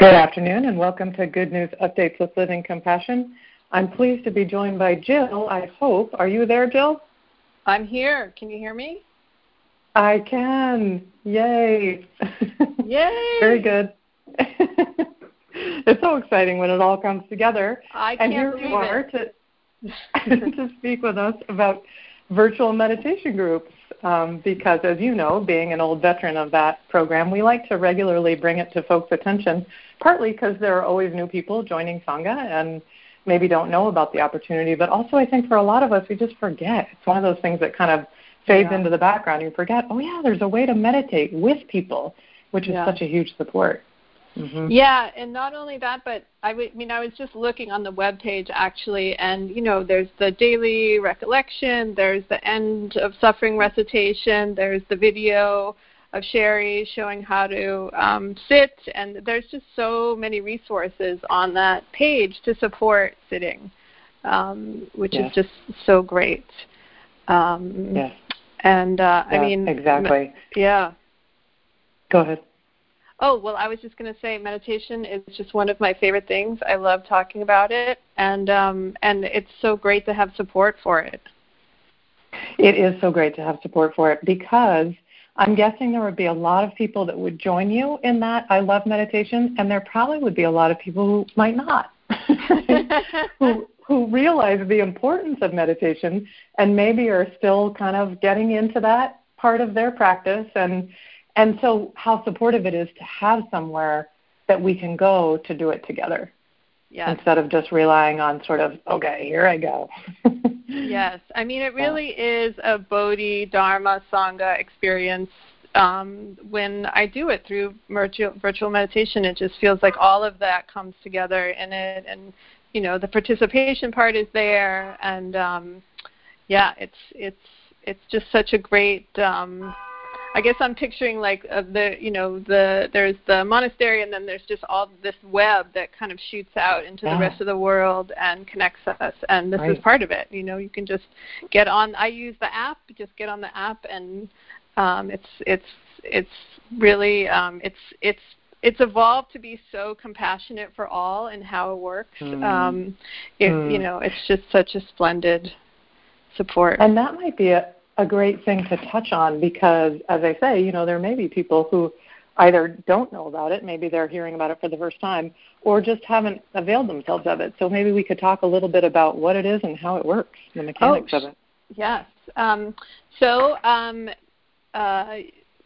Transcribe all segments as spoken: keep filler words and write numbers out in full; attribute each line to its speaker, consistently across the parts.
Speaker 1: Good afternoon and welcome to Good News Updates with Living Compassion. I'm pleased to be joined by Jill, I hope. Are you there, Jill?
Speaker 2: I'm here. Can you hear me?
Speaker 1: I can. Yay.
Speaker 2: Yay.
Speaker 1: Very good. It's so exciting when it all comes together.
Speaker 2: I
Speaker 1: and
Speaker 2: can't
Speaker 1: here
Speaker 2: believe
Speaker 1: you are
Speaker 2: it.
Speaker 1: to, to speak with us about virtual meditation groups. Um, because, as you know, being an old veteran of that program, we like to regularly bring it to folks' attention, partly because there are always new people joining Sangha and maybe don't know about the opportunity, but also I think for a lot of us, we just forget. It's one of those things that kind of fades
Speaker 2: yeah.
Speaker 1: into the background. You forget, oh, yeah, there's a way to meditate with people, which is
Speaker 2: yeah.
Speaker 1: such a huge support. Mm-hmm.
Speaker 2: Yeah, and not only that, but I, w- I mean, I was just looking on the webpage actually, and you know, there's the daily recollection, there's the end of suffering recitation, there's the video of Sherry showing how to um, sit, and there's just so many resources on that page to support sitting, um, which
Speaker 1: yes.
Speaker 2: is just so great. Um,
Speaker 1: yes.
Speaker 2: And uh,
Speaker 1: yeah,
Speaker 2: I mean,
Speaker 1: exactly.
Speaker 2: Yeah.
Speaker 1: Go ahead.
Speaker 2: Oh, well, I was just going to say meditation is just one of my favorite things. I love talking about it, and um, and it's so great to have support for it.
Speaker 1: It is so great to have support for it because I'm guessing there would be a lot of people that would join you in that I love meditation, and there probably would be a lot of people who might not, who who realize the importance of meditation and maybe are still kind of getting into that part of their practice. And And so how supportive it is to have somewhere that we can go to do it together
Speaker 2: yes.
Speaker 1: instead of just relying on sort of, okay, here I go.
Speaker 2: Yes. I mean, it really is a Bodhi, Dharma, Sangha experience. Um, when I do it through virtual, virtual meditation, it just feels like all of that comes together in it. And, you know, the participation part is there. And, um, yeah, it's it's it's just such a great um I guess I'm picturing like uh, the, you know, the there's the monastery and then there's just all this web that kind of shoots out into
Speaker 1: yeah.
Speaker 2: the rest of the world and connects us. And this
Speaker 1: right.
Speaker 2: is part of it. You know, you can just get on. I use the app. Just get on the app, and um, it's it's it's really um, it's it's it's evolved to be so compassionate for all and how it works.
Speaker 1: Mm.
Speaker 2: Um, it,
Speaker 1: mm.
Speaker 2: You know, it's just such a splendid support.
Speaker 1: And that might be a a great thing to touch on because, as I say, you know, there may be people who either don't know about it, maybe they're hearing about it for the first time, or just haven't availed themselves of it. So maybe we could talk a little bit about what it is and how it works, the mechanics
Speaker 2: oh,
Speaker 1: of it.
Speaker 2: Yes. Um, so um, uh,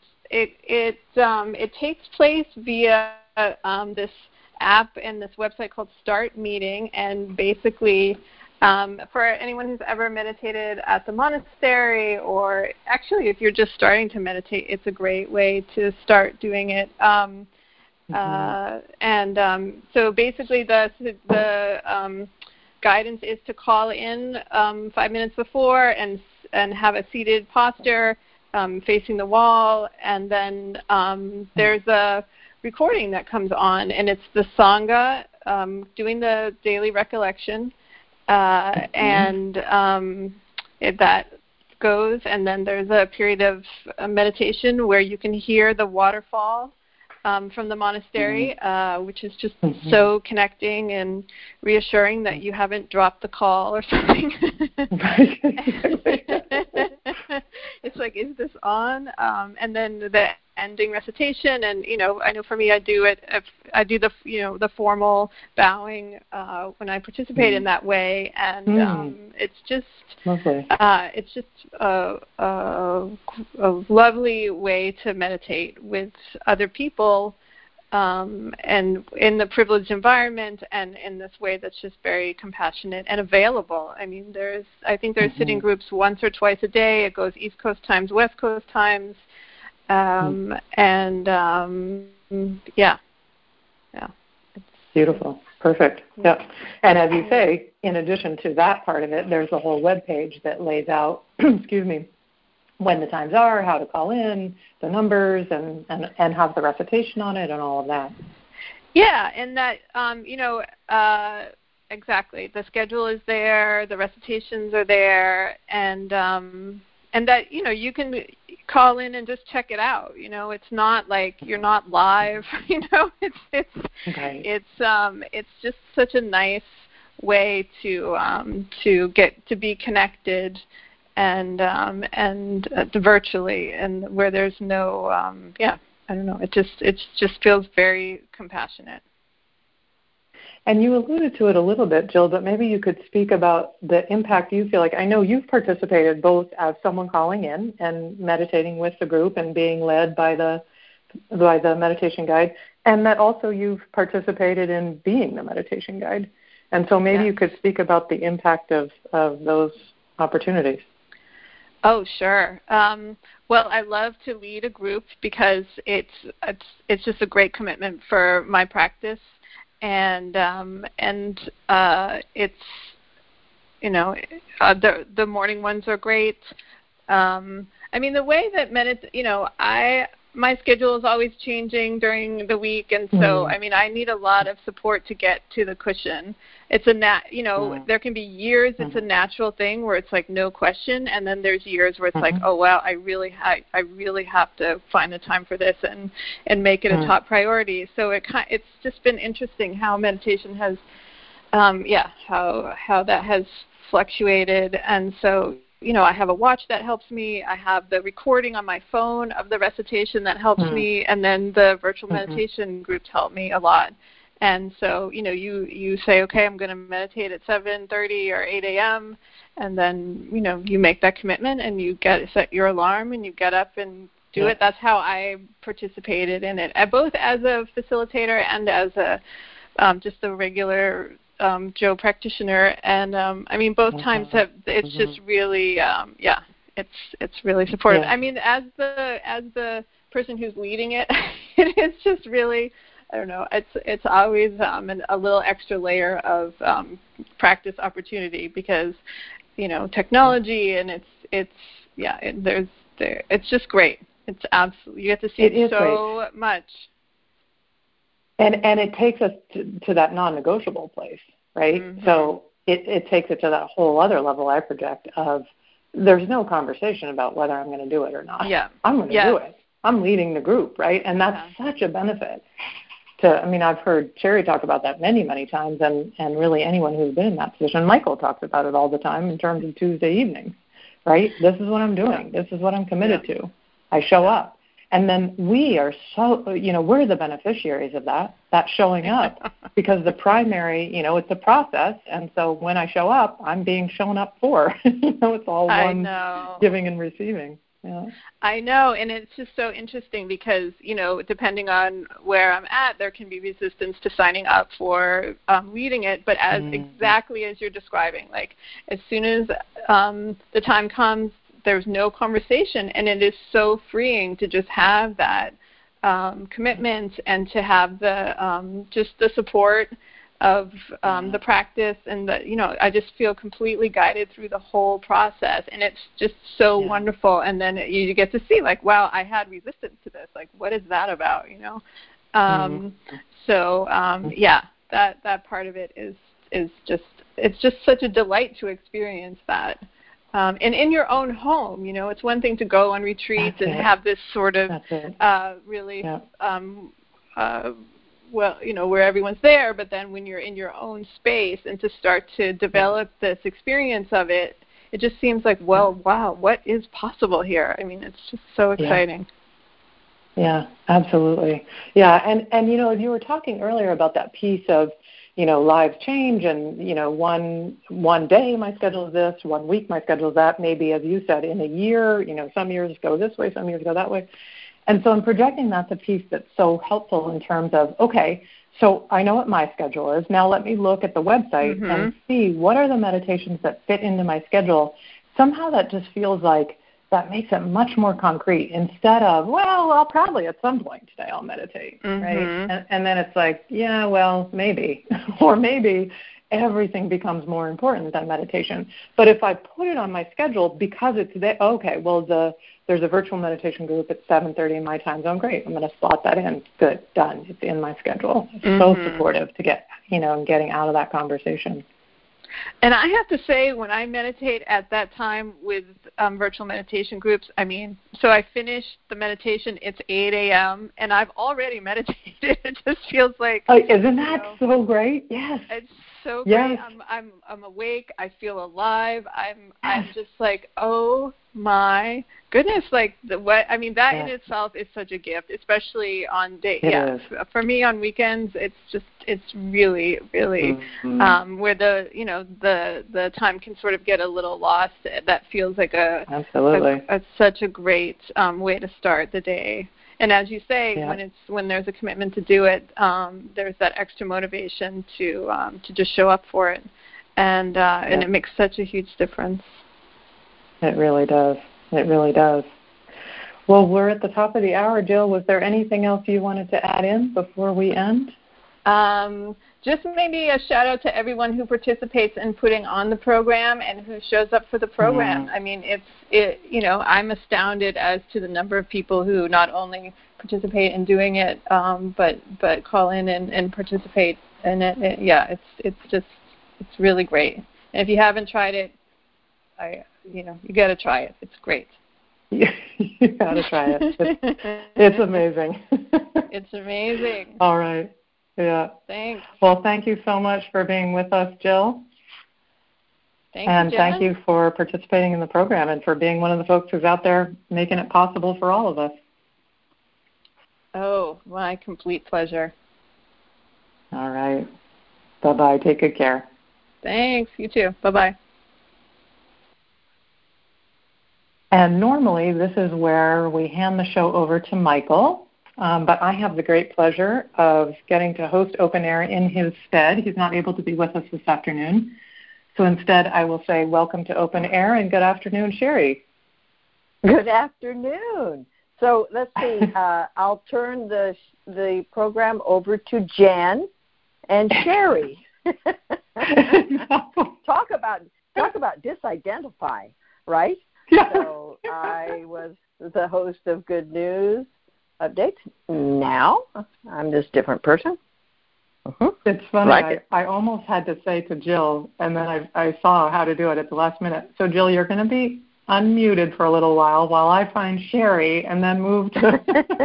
Speaker 2: it it um, it takes place via um, this app and this website called Start Meeting, and basically Um, for anyone who's ever meditated at the monastery, or actually if you're just starting to meditate, it's a great way to start doing it. Um, mm-hmm. uh, and um, so basically the, the um, guidance is to call in um, five minutes before and, and have a seated posture um, facing the wall, and then um, there's a recording that comes on, and it's the Sangha um, doing the daily recollection. Uh, mm-hmm. And um, it, that goes, and then there's a period of uh, meditation where you can hear the waterfall um, from the monastery, mm-hmm. uh, which is just mm-hmm. so connecting and reassuring that you haven't dropped the call or something. It's like, is this on? Um, and then the ending recitation, and you know, I know for me, I do it. If I do the you know the formal bowing uh, when I participate mm. in that way, and mm. um, it's just uh, it's just a, a, a lovely way to meditate with other people, um, and in the privileged environment, and in this way that's just very compassionate and available. I mean, there's I think there's mm-hmm. sitting groups once or twice a day. It goes East Coast times, West Coast times. Um, and, um, yeah, yeah. It's
Speaker 1: beautiful. Perfect. Yeah. And as you say, in addition to that part of it, there's a whole web page that lays out, excuse me, when the times are, how to call in, the numbers, and, and, and have the recitation on it and all of that.
Speaker 2: Yeah, and that, um, you know, uh, exactly. The schedule is there, the recitations are there, and, um, and that, you know, you can call in and just check it out. You know, it's not like you're not live. You know, it's it's
Speaker 1: okay.
Speaker 2: it's um it's just such a nice way to um to get to be connected and um and uh, virtually, and where there's no um yeah I don't know, it just it just feels very compassionate.
Speaker 1: And you alluded to it a little bit, Jill, but maybe you could speak about the impact you feel like. I know you've participated both as someone calling in and meditating with the group and being led by the by the meditation guide, and that also you've participated in being the meditation guide. And so maybe
Speaker 2: yes.
Speaker 1: you could speak about the impact of, of those opportunities.
Speaker 2: Oh, sure. Um, well, I love to lead a group because it's it's it's just a great commitment for my practice. And um, and uh, it's, you know, uh, the the morning ones are great. Um, I mean, the way that medit, you know, I my schedule is always changing during the week, and so mm. I mean, I need a lot of support to get to the cushion. It's a nat, you know, mm. there can be years it's mm-hmm. a natural thing where it's like no question, and then there's years where it's mm-hmm. like, oh wow, I really ha- I really have to find the time for this and and make it mm. a top priority. So it kind, it's just been interesting how meditation has, um, yeah, how how that has fluctuated, and so. You know, I have a watch that helps me. I have the recording on my phone of the recitation that helps mm-hmm. me, and then the virtual mm-hmm. meditation groups help me a lot. And so, you know, you, you say, okay, I'm going to meditate at seven thirty or eight a.m., and then, you know, you make that commitment and you get set your alarm and you get up and do yeah. it. That's how I participated in it, both as a facilitator and as a um, just a regular Um, Joe practitioner, and um, I mean both mm-hmm. times have it's mm-hmm. just really um, yeah it's it's really supportive. Yeah. I mean as the as the person who's leading it, it is just really I don't know it's it's always um, an, a little extra layer of um, practice opportunity because you know technology and it's it's yeah it, there's there it's just great. It's absolutely you get to see
Speaker 1: it
Speaker 2: so
Speaker 1: great.
Speaker 2: much.
Speaker 1: And and it takes us to, to that non-negotiable place, right?
Speaker 2: Mm-hmm.
Speaker 1: So it, it takes it to that whole other level, I project, of there's no conversation about whether I'm going to do it or not.
Speaker 2: Yeah.
Speaker 1: I'm going to
Speaker 2: yeah.
Speaker 1: do it. I'm leading the group, right? And that's yeah. such a benefit. To, I mean, I've heard Sherry talk about that many, many times, and, and really anyone who's been in that position. Michael talks about it all the time in terms of Tuesday evenings, right? This is what I'm doing. Yeah. This is what I'm committed yeah. to. I show yeah. up. And then we are so, you know, we're the beneficiaries of that, that showing up because the primary, you know, it's a process. And so when I show up, I'm being shown up for. you know, it's all one giving and receiving. Yeah.
Speaker 2: I know. And it's just so interesting because, you know, depending on where I'm at, there can be resistance to signing up for um, leading it. But as mm-hmm. exactly as you're describing, like as soon as um, the time comes, there's no conversation, and it is so freeing to just have that um, commitment and to have the um, just the support of um, the practice, and the, you know, I just feel completely guided through the whole process, and it's just so yeah. wonderful. And then you get to see, like, wow, I had resistance to this. Like, what is that about? You know, um, mm-hmm. so um, yeah, that that part of it is is just it's just such a delight to experience that. Um, and in your own home, you know, it's one thing to go on retreats That's and it. have this sort of uh, really, yeah. um, uh, well, you know, where everyone's there. But then when you're in your own space and to start to develop yeah. this experience of it, it just seems like, well, yeah. wow, what is possible here? I mean, it's just so exciting.
Speaker 1: Yeah, yeah absolutely. Yeah, and, and, you know, you were talking earlier about that piece of, you know, lives change and, you know, one one day my schedule is this, one week my schedule is that, maybe, as you said, in a year, you know, some years go this way, some years go that way. And so I'm projecting that's a piece that's so helpful in terms of, okay, so I know what my schedule is. Now let me look at the website mm-hmm. and see what are the meditations that fit into my schedule. Somehow that just feels like that makes it much more concrete instead of, well, I'll probably at some point today I'll meditate, mm-hmm. right? And, and then it's like, yeah, well, maybe. or maybe everything becomes more important than meditation. But if I put it on my schedule because it's there, okay, well, the there's a virtual meditation group at seven thirty in my time zone. Great, I'm going to slot that in. Good, done. It's in my schedule. It's mm-hmm. so supportive to get, you know, getting out of that conversation.
Speaker 2: And I have to say, when I meditate at that time with um, virtual meditation groups, I mean, so I finish the meditation, it's eight a.m., and I've already meditated. It just feels like...
Speaker 1: Oh, isn't that
Speaker 2: know,
Speaker 1: so great? Yes.
Speaker 2: It's so
Speaker 1: yes.
Speaker 2: great. I'm, I'm, I'm awake. I feel alive. I'm, I'm just like, oh my goodness! Like the what? I mean, that yes. in itself is such a gift, especially on day.
Speaker 1: It
Speaker 2: yeah,
Speaker 1: is.
Speaker 2: For me on weekends, it's just, it's really, really mm-hmm. um, where the, you know, the the time can sort of get a little lost. That feels like a
Speaker 1: absolutely
Speaker 2: a, a, such a great um, way to start the day. And as you say,
Speaker 1: yeah.
Speaker 2: when it's when there's a commitment to do it, um, there's that extra motivation to um, to just show up for it, and uh, yeah. and it makes such a huge difference.
Speaker 1: It really does. It really does. Well, we're at the top of the hour, Jill. Was there anything else you wanted to add in before we end?
Speaker 2: Um, just maybe a shout out to everyone who participates in putting on the program and who shows up for the program. Mm-hmm. I mean, it's it. You know, I'm astounded as to the number of people who not only participate in doing it, um, but but call in and, and participate in it. it. Yeah, it's it's just it's really great. And if you haven't tried it, I you know you got to try it. It's great.
Speaker 1: you got to try it. It's, it's amazing.
Speaker 2: It's amazing.
Speaker 1: All right. Yeah.
Speaker 2: Thanks.
Speaker 1: Well, thank you so much for being with us, Jill.
Speaker 2: Thank
Speaker 1: and
Speaker 2: you,
Speaker 1: thank you for participating in the program and for being one of the folks who's out there making it possible for all of us.
Speaker 2: Oh, my complete pleasure.
Speaker 1: All right. Bye-bye. Take good care.
Speaker 2: Thanks. You too. Bye-bye.
Speaker 1: And normally this is where we hand the show over to Michael. Um, but I have the great pleasure of getting to host Open Air in his stead. He's not able to be with us this afternoon. So instead, I will say welcome to Open Air and good afternoon, Sherry.
Speaker 3: Good afternoon. So let's see. Uh, I'll turn the the program over to Jan and Sherry. talk about talk about disidentify, right?
Speaker 1: Yeah.
Speaker 3: So I was the host of Good News Updates. Now I'm this different person.
Speaker 1: Uh-huh. It's funny.
Speaker 3: Like
Speaker 1: I, I almost had to say to Jill, and then I, I saw how to do it at the last minute. So, Jill, you're going to be unmuted for a little while while I find Sherry and then move to.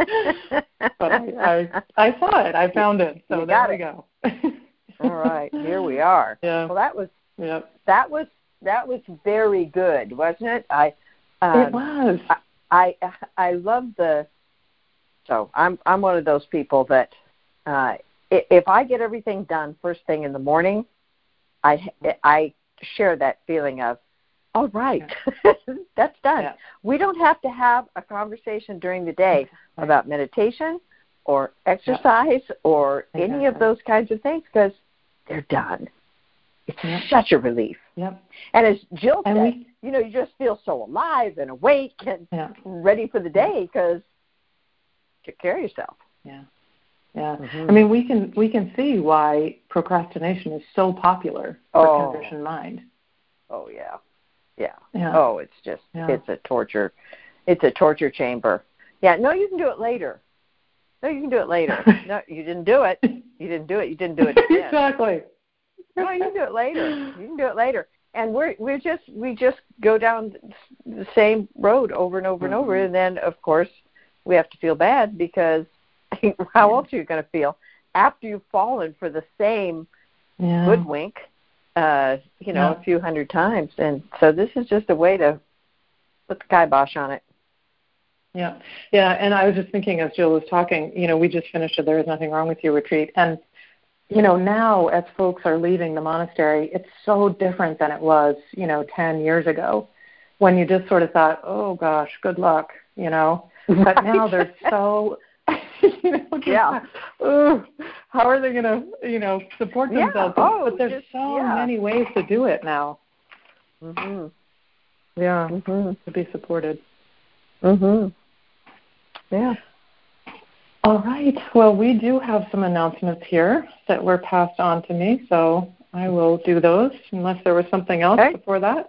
Speaker 1: But I, I I saw it. I found it. So
Speaker 3: you
Speaker 1: there we
Speaker 3: it.
Speaker 1: go.
Speaker 3: All right, here we are.
Speaker 1: Yeah.
Speaker 3: Well, that was
Speaker 1: yep.
Speaker 3: that was that was very good, wasn't it? I. Um,
Speaker 1: it was.
Speaker 3: I, I I love the. So I'm I'm one of those people that uh, if I get everything done first thing in the morning, I I share that feeling of, all right, yeah. That's done.
Speaker 1: Yeah.
Speaker 3: We don't have to have a conversation during the day right. about meditation or exercise yeah. or exactly. any of those kinds of things because they're done. It's yeah. such a relief.
Speaker 1: Yep.
Speaker 3: And as Jill
Speaker 1: and
Speaker 3: said,
Speaker 1: we,
Speaker 3: you know, you just feel so alive and awake and
Speaker 1: yeah.
Speaker 3: ready for the day because take care of yourself.
Speaker 1: Yeah, yeah.
Speaker 3: Mm-hmm.
Speaker 1: I mean, we can we can see why procrastination is so popular for
Speaker 3: oh.
Speaker 1: conditioned mind.
Speaker 3: Oh yeah, yeah.
Speaker 1: yeah.
Speaker 3: Oh, it's just
Speaker 1: yeah.
Speaker 3: it's a torture. It's a torture chamber. Yeah. No, you can do it later. No, you can do it later. No, you didn't do it. You didn't do it. You didn't do it. Again.
Speaker 1: Exactly.
Speaker 3: No, you can do it later. You can do it later. And we're we're just we just go down the same road over and over mm-hmm. and over, and then of course. We have to feel bad because how else are you going to feel after you've fallen for the same
Speaker 1: yeah.
Speaker 3: hoodwink, uh, you know,
Speaker 1: yeah.
Speaker 3: a few hundred times? And so this is just a way to put the kibosh on it.
Speaker 1: Yeah, yeah. And I was just thinking as Jill was talking, you know, we just finished a There Is Nothing Wrong With You retreat. And, you know, now as folks are leaving the monastery, it's so different than it was, you know, ten years ago when you just sort of thought, oh, gosh, good luck, you know. But
Speaker 3: right.
Speaker 1: now they're so, you know, just,
Speaker 3: yeah.
Speaker 1: Ooh, how are they going to, you know, support themselves?
Speaker 3: Yeah. Oh,
Speaker 1: but there's
Speaker 3: just,
Speaker 1: so
Speaker 3: yeah.
Speaker 1: many ways to do it now.
Speaker 3: Mm-hmm.
Speaker 1: Yeah,
Speaker 3: mm-hmm.
Speaker 1: to be supported.
Speaker 3: Mm-hmm. Yeah.
Speaker 1: All right. Well, we do have some announcements here that were passed on to me, so I will do those unless there was something else
Speaker 3: okay.
Speaker 1: before that.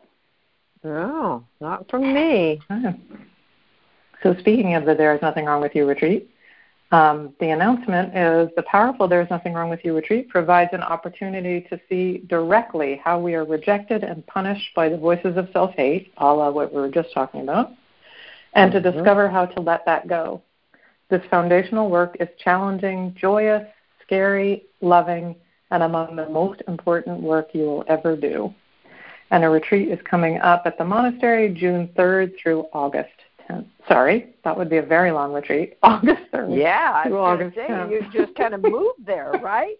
Speaker 3: No, not from me.
Speaker 1: Okay. So speaking of the There Is Nothing Wrong With You retreat, Um, the announcement is the powerful There's Nothing Wrong With You retreat provides an opportunity to see directly how we are rejected and punished by the voices of self-hate, a la what we were just talking about, and mm-hmm. to discover how to let that go. This foundational work is challenging, joyous, scary, loving, and among the most important work you will ever do. And a retreat is coming up at the monastery June third through August tenth. Sorry, that would be a very long retreat. August third.
Speaker 3: Yeah, I was
Speaker 1: August
Speaker 3: say,
Speaker 1: tenth.
Speaker 3: You just kind of moved there, right?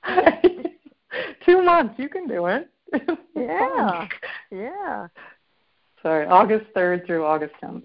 Speaker 1: Two months, you can do it.
Speaker 3: Yeah, yeah.
Speaker 1: Sorry, August third through August tenth.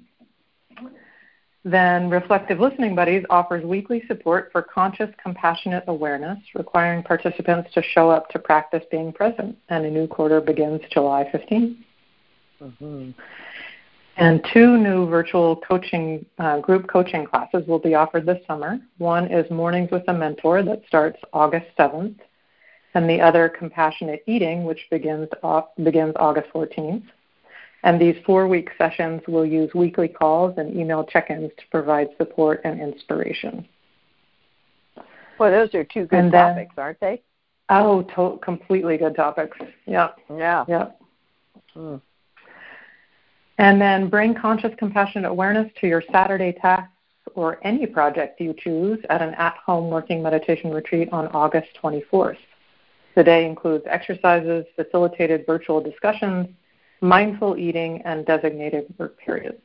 Speaker 1: Then Reflective Listening Buddies offers weekly support for conscious, compassionate awareness, requiring participants to show up to practice being present. And a new quarter begins July fifteenth. Mm-hmm. And two new virtual coaching uh, group coaching classes will be offered this summer. One is Mornings with a Mentor that starts August seventh, and the other Compassionate Eating, which begins uh, begins August fourteenth. And these four-week sessions will use weekly calls and email check-ins to provide support and inspiration.
Speaker 3: Well, those are two good and topics, then, aren't they?
Speaker 1: Oh, to- completely good topics. Yeah.
Speaker 3: Yeah.
Speaker 1: Yeah. Mm. And then bring conscious, compassionate awareness to your Saturday tasks or any project you choose at an at-home working meditation retreat on August twenty-fourth. The day includes exercises, facilitated virtual discussions, mindful eating, and designated work periods.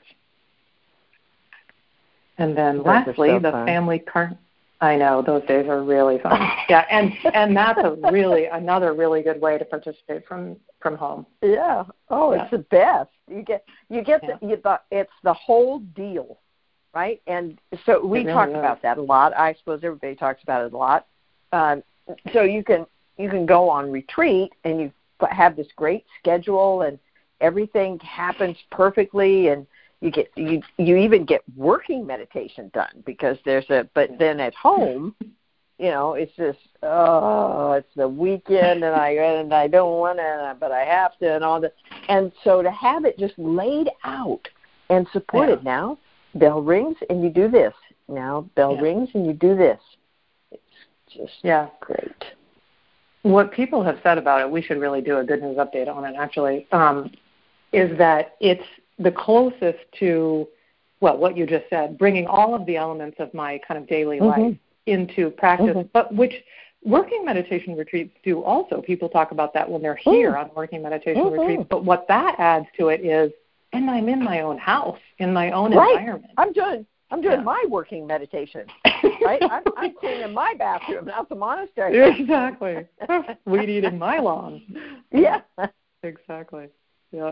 Speaker 1: And then those lastly, so the fun. family car. I know, those days are really fun. Yeah, and and that's a really another really good way to participate from, from home.
Speaker 3: Yeah. Oh, yeah. It's the best. You get you get yeah. the, you, the it's the whole deal, right? And so we really talk is. about that a lot. I suppose everybody talks about it a lot. Um, so you can you can go on retreat and you have this great schedule and everything happens perfectly, and you get you you even get working meditation done because there's a. But then at home, you know, it's just oh, it's the weekend, and I and I don't want to, but I have to, and all that. And so to have it just laid out and supported. Yeah. Now, bell rings and you do this. Now, bell yeah. rings and you do this. It's just
Speaker 1: yeah,
Speaker 3: great.
Speaker 1: What people have said about it, we should really do a good news update on it. Actually. Um, is that it's the closest to, well, what you just said, bringing all of the elements of my kind of daily mm-hmm. life into practice, mm-hmm. but which working meditation retreats do also. People talk about that when they're here mm-hmm. on working meditation mm-hmm. retreats, but what that adds to it is, and I'm in my own house, in my own
Speaker 3: right.
Speaker 1: environment.
Speaker 3: I'm doing I'm doing yeah. my working meditation, right? I'm, I'm cleaning my bathroom, not the monastery.
Speaker 1: Exactly. Weed eating my lawn.
Speaker 3: Yeah.
Speaker 1: Exactly. Yeah.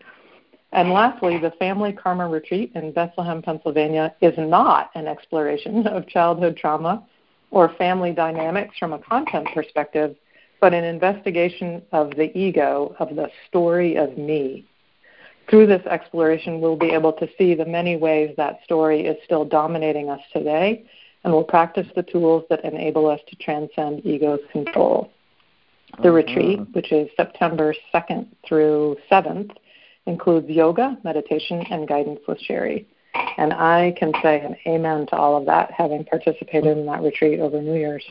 Speaker 1: And lastly, the Family Karma Retreat in Bethlehem, Pennsylvania is not an exploration of childhood trauma or family dynamics from a content perspective, but an investigation of the ego, of the story of me. Through this exploration, we'll be able to see the many ways that story is still dominating us today, and we'll practice the tools that enable us to transcend ego's control. The uh-huh. retreat, which is September second through seventh, includes yoga, meditation, and guidance with Sherry. And I can say an amen to all of that, having participated in that retreat over New Year's.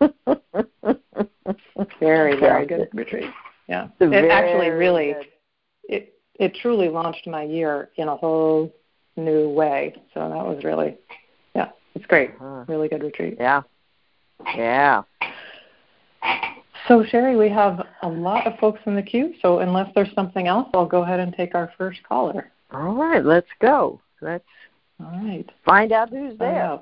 Speaker 1: Very, very good retreat. Yeah. It actually really, it, it truly launched my year in a whole new way. So that was really, yeah, it's great. Uh-huh. Really good retreat.
Speaker 3: Yeah. Yeah.
Speaker 1: So, Sherry, we have a lot of folks in the queue, so unless there's something else, I'll go ahead and take our first caller.
Speaker 3: All right, let's go. Let's
Speaker 1: All right.
Speaker 3: find out who's there.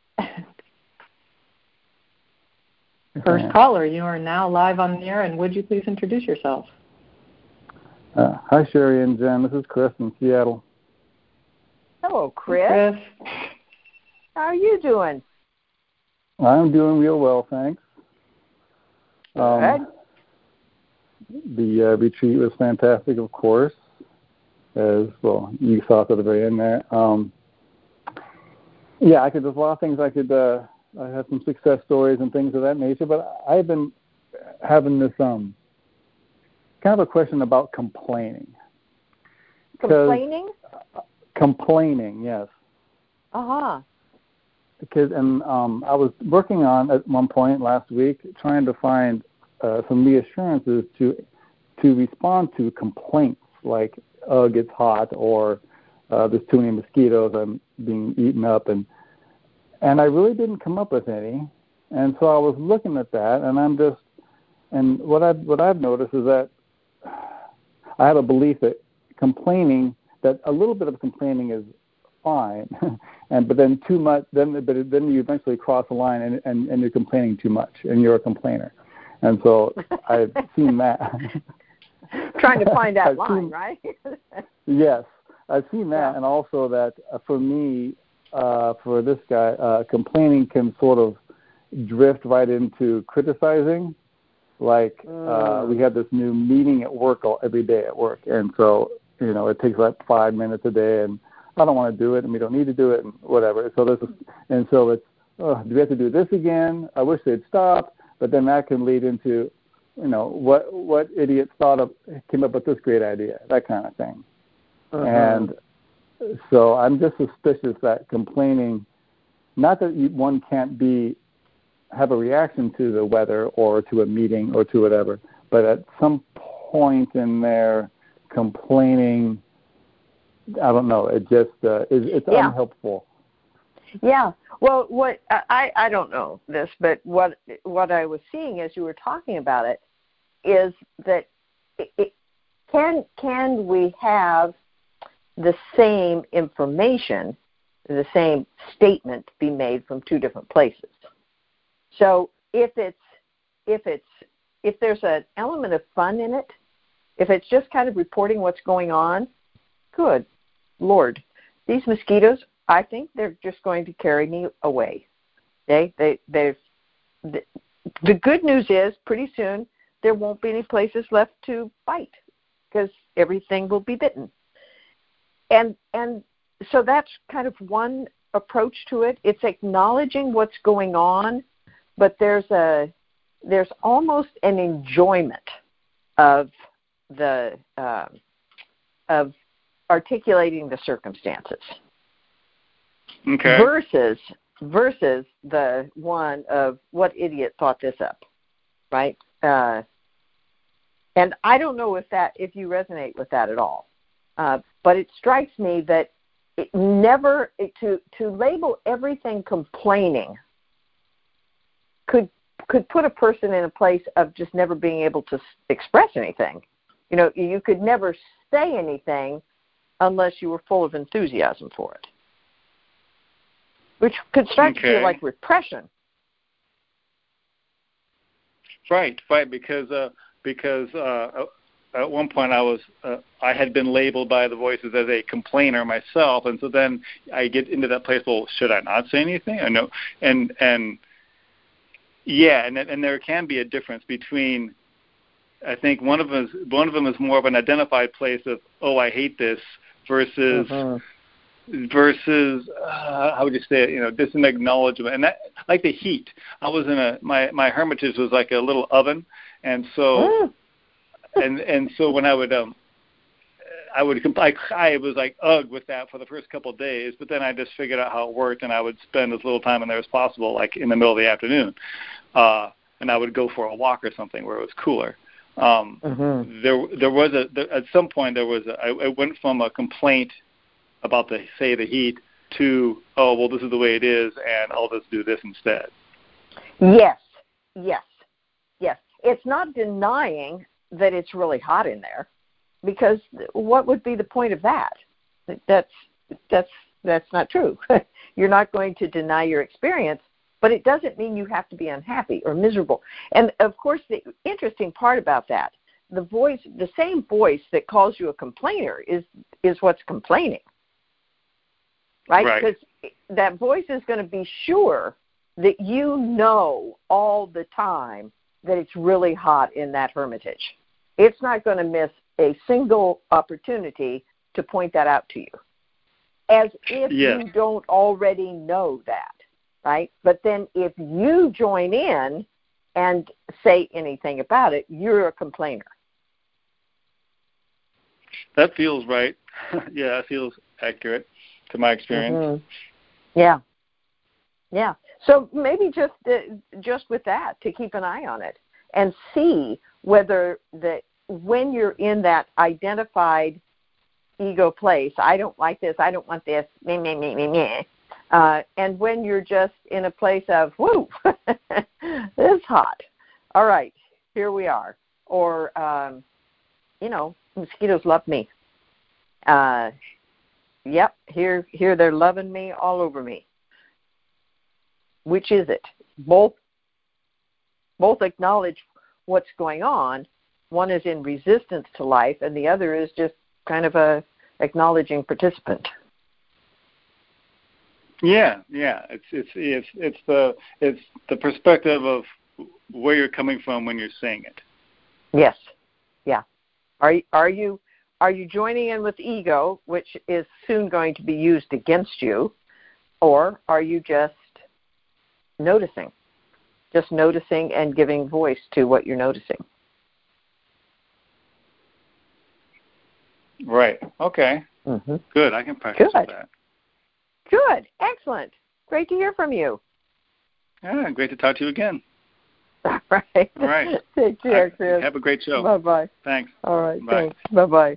Speaker 1: First caller, you are now live on the air, and would you please introduce yourself?
Speaker 4: Uh, hi, Sherry and Jen. This is Chris in Seattle.
Speaker 3: Hello, Chris.
Speaker 1: Hey, Chris.
Speaker 3: How are you doing?
Speaker 4: I'm doing real well, thanks. Um, the uh, retreat was fantastic, of course, as well. You saw it at the very end there. Um, yeah, I could. There's a lot of things I could. Uh, I have some success stories and things of that nature, but I've been having this um kind of a question about complaining.
Speaker 3: Complaining?
Speaker 4: Complaining, yes.
Speaker 3: Uh huh.
Speaker 4: because and um, I was working on at one point last week trying to find uh, some reassurances to to respond to complaints like, ugh, it's hot, or uh, there's too many mosquitoes, I'm being eaten up, and and I really didn't come up with any. And so I was looking at that, and I'm just, and what I've, what I've noticed is that I have a belief that complaining, that a little bit of complaining is fine, and but then too much, then but then you eventually cross the line, and, and, and you're complaining too much, and you're a complainer. And so I've seen that.
Speaker 3: Trying to find that
Speaker 4: I've
Speaker 3: line,
Speaker 4: seen,
Speaker 3: right?
Speaker 4: Yes, I've seen that,
Speaker 3: yeah.
Speaker 4: and also that uh, for me, uh, for this guy, uh, complaining can sort of drift right into criticizing. Like uh, we have this new meeting at work all, every day at work, and so you know it takes like five minutes a day, and I don't want to do it, and we don't need to do it, and whatever. So there's, a, and so it's, oh, do we have to do this again? I wish they'd stop, but then that can lead into, you know, what what idiots thought of came up with this great idea, that kind of thing. Uh-huh. And so I'm just suspicious that complaining, not that you, one can't be have a reaction to the weather or to a meeting or to whatever, but at some point in there, complaining, I don't know, it just uh, is it's
Speaker 3: yeah.
Speaker 4: unhelpful.
Speaker 3: Yeah. Well, what I I don't know this, but what what I was seeing as you were talking about it is that it, it, can can we have the same information, the same statement be made from two different places? So if it's if it's if there's an element of fun in it, if it's just kind of reporting what's going on, good Lord, these mosquitoes, I think they're just going to carry me away. Okay, they they the, the good news is pretty soon there won't be any places left to bite because everything will be bitten. And and so that's kind of one approach to it. It's acknowledging what's going on, but there's a there's almost an enjoyment of the uh, of articulating the circumstances.
Speaker 4: Okay.
Speaker 3: Versus versus the one of what idiot thought this up, right? Uh, and I don't know if that if you resonate with that at all, uh, but it strikes me that it never it, to to label everything complaining could could put a person in a place of just never being able to express anything. You know, you could never say anything unless you were full of enthusiasm for it, which could start
Speaker 4: okay.
Speaker 3: to feel like repression.
Speaker 4: Right, right, because uh, because uh, at one point I was uh, I had been labeled by the voices as a complainer myself, and so then I get into that place. Well, should I not say anything? I know, and and yeah, and and there can be a difference between. I think one of them is one of them is more of an identified place of, oh, I hate this, versus. Uh-huh. Versus, uh, how would you say it, you know, just an acknowledgement. And that, like the heat, I was in a, my, my hermitage was like a little oven. And so, and, and so when I would, um, I would, I, I was like, ugh, with that for the first couple of days, but then I just figured out how it worked, and I would spend as little time in there as possible, like in the middle of the afternoon. Uh, and I would go for a walk or something where it was cooler. Um, mm-hmm. There, there was a, there, at some point there was a, I, I went from a complaint about the, say, the heat to, oh, well, this is the way it is, and I'll just do this instead.
Speaker 3: Yes, yes, yes. It's not denying that it's really hot in there, because what would be the point of that? That's that's that's not true. You're not going to deny your experience, but it doesn't mean you have to be unhappy or miserable. And, of course, the interesting part about that, the voice, the same voice that calls you a complainer is is what's complaining. Right? Because right. that voice is going to be sure that you know all the time that it's really hot in that hermitage. It's not going to miss a single opportunity to point that out to you, as if yes. you don't already know that, right? But then if you join in and say anything about it, you're a complainer.
Speaker 4: That feels right. Yeah, that feels accurate to my experience.
Speaker 3: Mm-hmm. Yeah. Yeah. So maybe just uh, just with that, to keep an eye on it and see whether the when you're in that identified ego place, I don't like this, I don't want this, me, me, me, me, me. Uh, and when you're just in a place of, whoo, this is hot. All right, here we are. Or, um, you know, mosquitoes love me. Uh, yep, here, here they're loving me all over me. Which is it? Both, both acknowledge what's going on. One is in resistance to life, and the other is just kind of a acknowledging participant.
Speaker 4: Yeah, yeah. It's it's it's it's the it's the perspective of where you're coming from when you're saying it.
Speaker 3: Yes. Yeah. Are you are you are you joining in with ego, which is soon going to be used against you, or are you just noticing? Just noticing and giving voice to what you're noticing.
Speaker 4: Right. Okay.
Speaker 3: Mm-hmm.
Speaker 4: Good. I can practice
Speaker 3: Good.
Speaker 4: with that.
Speaker 3: Good. Excellent. Great to hear from you.
Speaker 4: Yeah, great to talk to you again.
Speaker 3: All right.
Speaker 4: All right.
Speaker 3: Take care,
Speaker 4: Right.
Speaker 3: Chris.
Speaker 4: Have a great show.
Speaker 3: Bye-bye.
Speaker 4: Thanks.
Speaker 3: All right.
Speaker 4: Bye.
Speaker 3: Thanks. Bye-bye.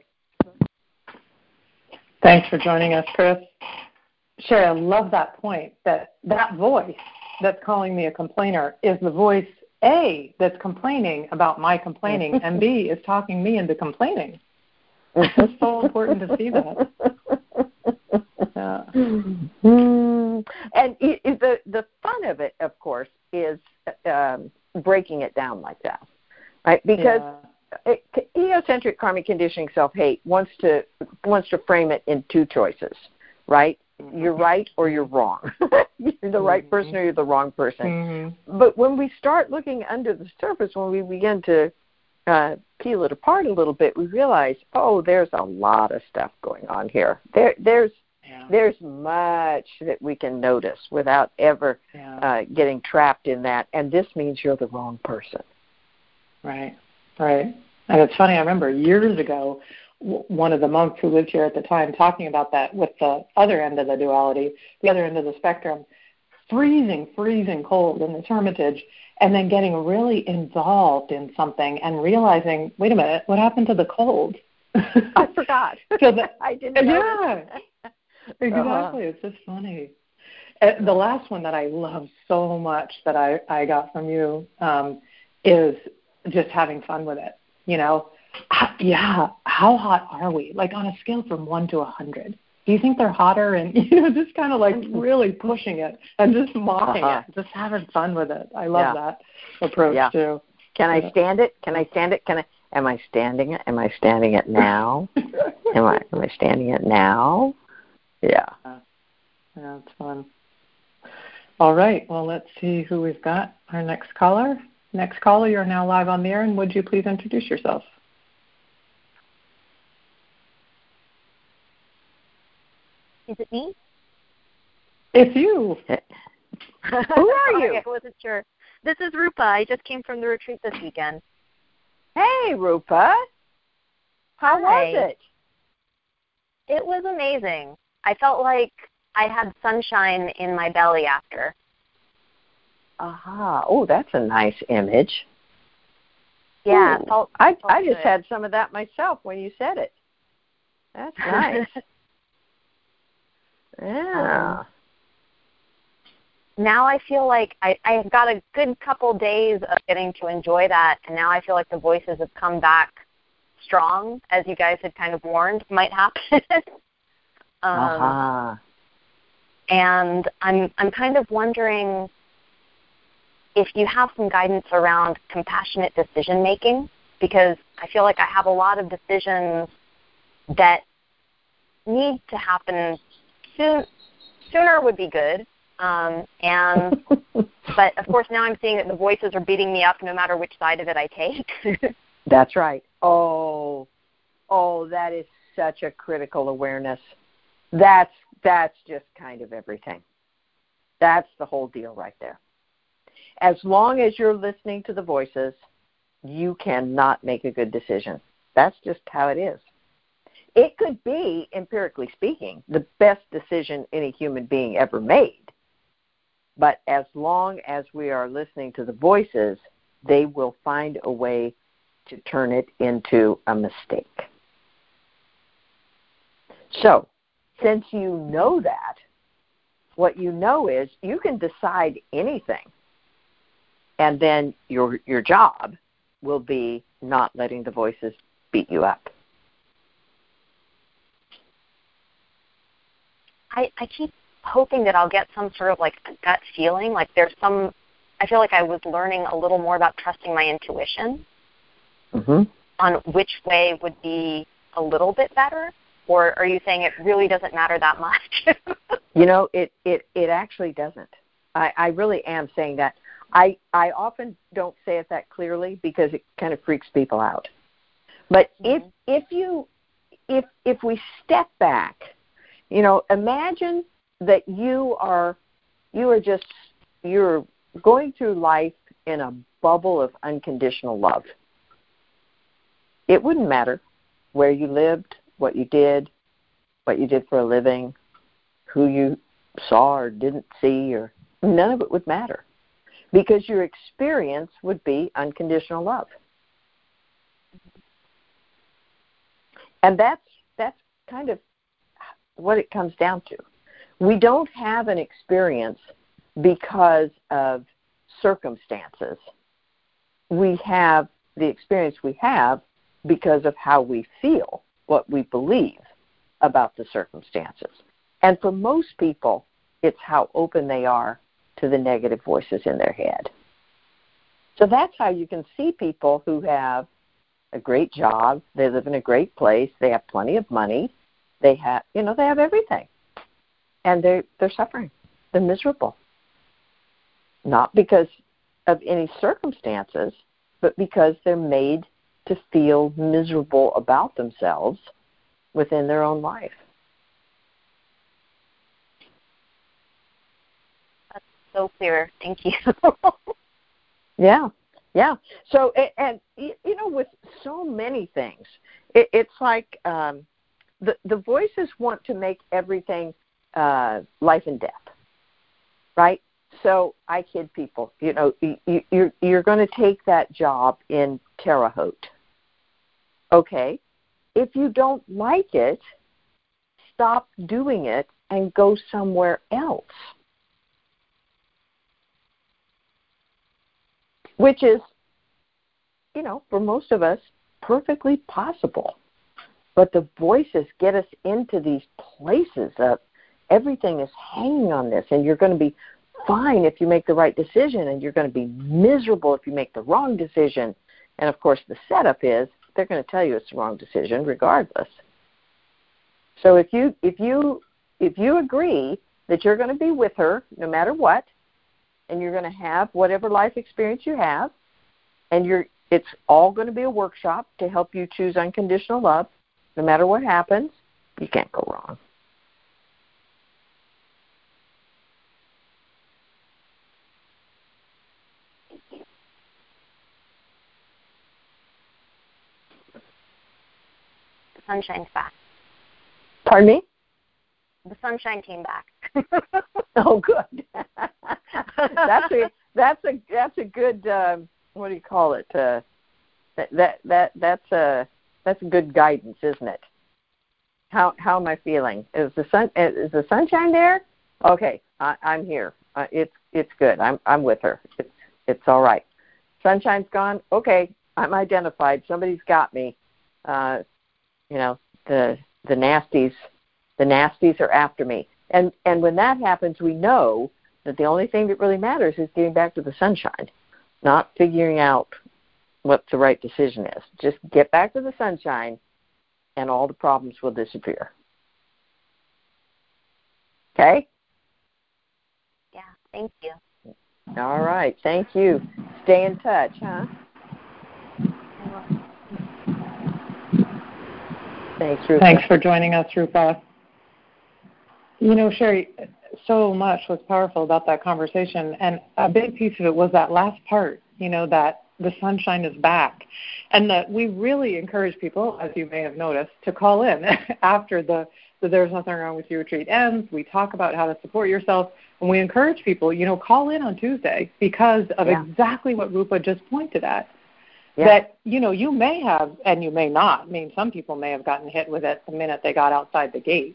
Speaker 1: Thanks for joining us, Chris. Sherry, I love that point, that that voice that's calling me a complainer is the voice, A, that's complaining about my complaining, and B, is talking me into complaining. It's so important to see that. Yeah.
Speaker 3: Mm. And it, it, the the fun of it, of course, is um, breaking it down like that, right? Because
Speaker 1: yeah.
Speaker 3: it, egocentric karmic conditioning self-hate wants to wants to frame it in two choices, right? Mm-hmm. You're right or you're wrong. You're the mm-hmm. right person or you're the wrong person. Mm-hmm. But when we start looking under the surface, when we begin to uh, peel it apart a little bit, we realize, oh, there's a lot of stuff going on here. There, there's yeah. there's much that we can notice without ever yeah. uh, getting trapped in that. And this means you're the wrong person.
Speaker 1: Right, right. And it's funny. I remember years ago, w- one of the monks who lived here at the time talking about that with the other end of the duality, the other end of the spectrum, freezing, freezing cold in this hermitage. And then getting really involved in something and realizing, wait a minute, what happened to the cold?
Speaker 3: I forgot.
Speaker 1: so that,
Speaker 3: I didn't know.
Speaker 1: Yeah, exactly. Uh-huh. It's just funny. Uh, the last one that I love so much that I, I got from you um, is just having fun with it. You know, how, yeah, how hot are we? Like on a scale from one to a hundred. Do you think they're hotter? And, you know, just kind of like really pushing it and just mocking uh-huh. it, just having fun with it. I love yeah. that approach,
Speaker 3: yeah.
Speaker 1: too.
Speaker 3: Can I stand it? Can I stand it? Can I? Am I standing it? Am I standing it now? am I Am I standing it now? Yeah.
Speaker 1: Yeah, yeah, it's fun. All right. Well, let's see who we've got. Our next caller. Next caller, you're now live on the air, and would you please introduce yourself?
Speaker 5: Is it me?
Speaker 1: It's you.
Speaker 3: Who are you?
Speaker 5: I wasn't sure. This is Rupa. I just came from the retreat this weekend.
Speaker 3: Hey, Rupa. How
Speaker 5: Hi.
Speaker 3: was it?
Speaker 5: It was amazing. I felt like I had sunshine in my belly after.
Speaker 3: Aha. Uh-huh. Oh, that's a nice image.
Speaker 5: Yeah.
Speaker 3: Ooh,
Speaker 5: it felt,
Speaker 3: I,
Speaker 5: felt
Speaker 3: I just
Speaker 5: good.
Speaker 3: had some of that myself when you said it. That's nice. Yeah.
Speaker 5: Um, now I feel like I, I got a good couple days of getting to enjoy that, and now I feel like the voices have come back strong, as you guys had kind of warned might happen. um,
Speaker 3: uh-huh.
Speaker 5: And I'm I'm kind of wondering if you have some guidance around compassionate decision making, because I feel like I have a lot of decisions that need to happen soon. Sooner would be good. Um, and but of course now I'm seeing that the voices are beating me up no matter which side of it I take.
Speaker 3: That's right. Oh, oh, that is such a critical awareness. That's that's just kind of everything. That's the whole deal right there. As long as you're listening to the voices, you cannot make a good decision. That's just how it is. It could be, empirically speaking, the best decision any human being ever made. But as long as we are listening to the voices, they will find a way to turn it into a mistake. So, since you know that, what you know is you can decide anything, and then your your job will be not letting the voices beat you up.
Speaker 5: I, I keep hoping that I'll get some sort of like gut feeling, like there's some, I feel like I was learning a little more about trusting my intuition
Speaker 3: mm-hmm.
Speaker 5: on which way would be a little bit better, or are you saying it really doesn't matter that much?
Speaker 3: You know, it, it, it actually doesn't. I, I really am saying that. I, I often don't say it that clearly because it kind of freaks people out. But mm-hmm. if if you if if we step back, you know, imagine that you are you are just you're going through life in a bubble of unconditional love. It wouldn't matter where you lived, what you did, what you did for a living, who you saw or didn't see, or none of it would matter, because your experience would be unconditional love. And that's that's kind of what it comes down to. We don't have an experience because of circumstances. We have the experience we have because of how we feel, what we believe about the circumstances. And for most people, it's how open they are to the negative voices in their head. So that's how you can see people who have a great job, they live in a great place, they have plenty of money, they have, you know, they have everything. And they're, they're suffering. They're miserable. Not because of any circumstances, but because they're made to feel miserable about themselves within their own life.
Speaker 5: That's so clear. Thank you.
Speaker 3: Yeah, yeah. So, and, you know, with so many things, it, it's like um, the, the voices want to make everything uh, life and death, right? So I kid people, you know, you, you're, you're going to take that job in Terre Haute. Okay, if you don't like it, stop doing it and go somewhere else. Which is, you know, for most of us, perfectly possible. But the voices get us into these places of everything is hanging on this, and you're going to be fine if you make the right decision, and you're going to be miserable if you make the wrong decision. And, of course, the setup is they're going to tell you it's the wrong decision regardless. So if you if you if you agree that you're going to be with her no matter what, and you're going to have whatever life experience you have, and you're it's all going to be a workshop to help you choose unconditional love, no matter what happens, you can't go wrong.
Speaker 5: The sunshine's back.
Speaker 3: Pardon me?
Speaker 5: The sunshine came back.
Speaker 3: Oh, good. that's a that's a that's a good um, what do you call it? Uh, that that that that's a that's a good guidance, isn't it? How how am I feeling? Is the sun is the sunshine there? Okay, I, I'm here. Uh, it's it's good. I'm I'm with her. It's it's all right. Sunshine's gone. Okay, I'm identified. Somebody's got me. Uh, you know, the the nasties the nasties are after me. And and when that happens, we know that the only thing that really matters is getting back to the sunshine, not figuring out what the right decision is. Just get back to the sunshine, and all the problems will disappear. Okay?
Speaker 5: Yeah, thank you.
Speaker 3: All right, thank you. Stay in touch, huh? Thanks, Rupa.
Speaker 1: Thanks for joining us, Rupa. You know, Sherry, so much was powerful about that conversation, and a big piece of it was that last part, you know, that the sunshine is back, and that we really encourage people, as you may have noticed, to call in after the, the There's Nothing Wrong With You retreat ends. We talk about how to support yourself, And we encourage people, you know, call in on Tuesday because of
Speaker 3: yeah.
Speaker 1: exactly what Rupa just pointed at.
Speaker 3: Yeah.
Speaker 1: That, you know, you may have, and you may not. I mean, some people may have gotten hit with it the minute they got outside the gate.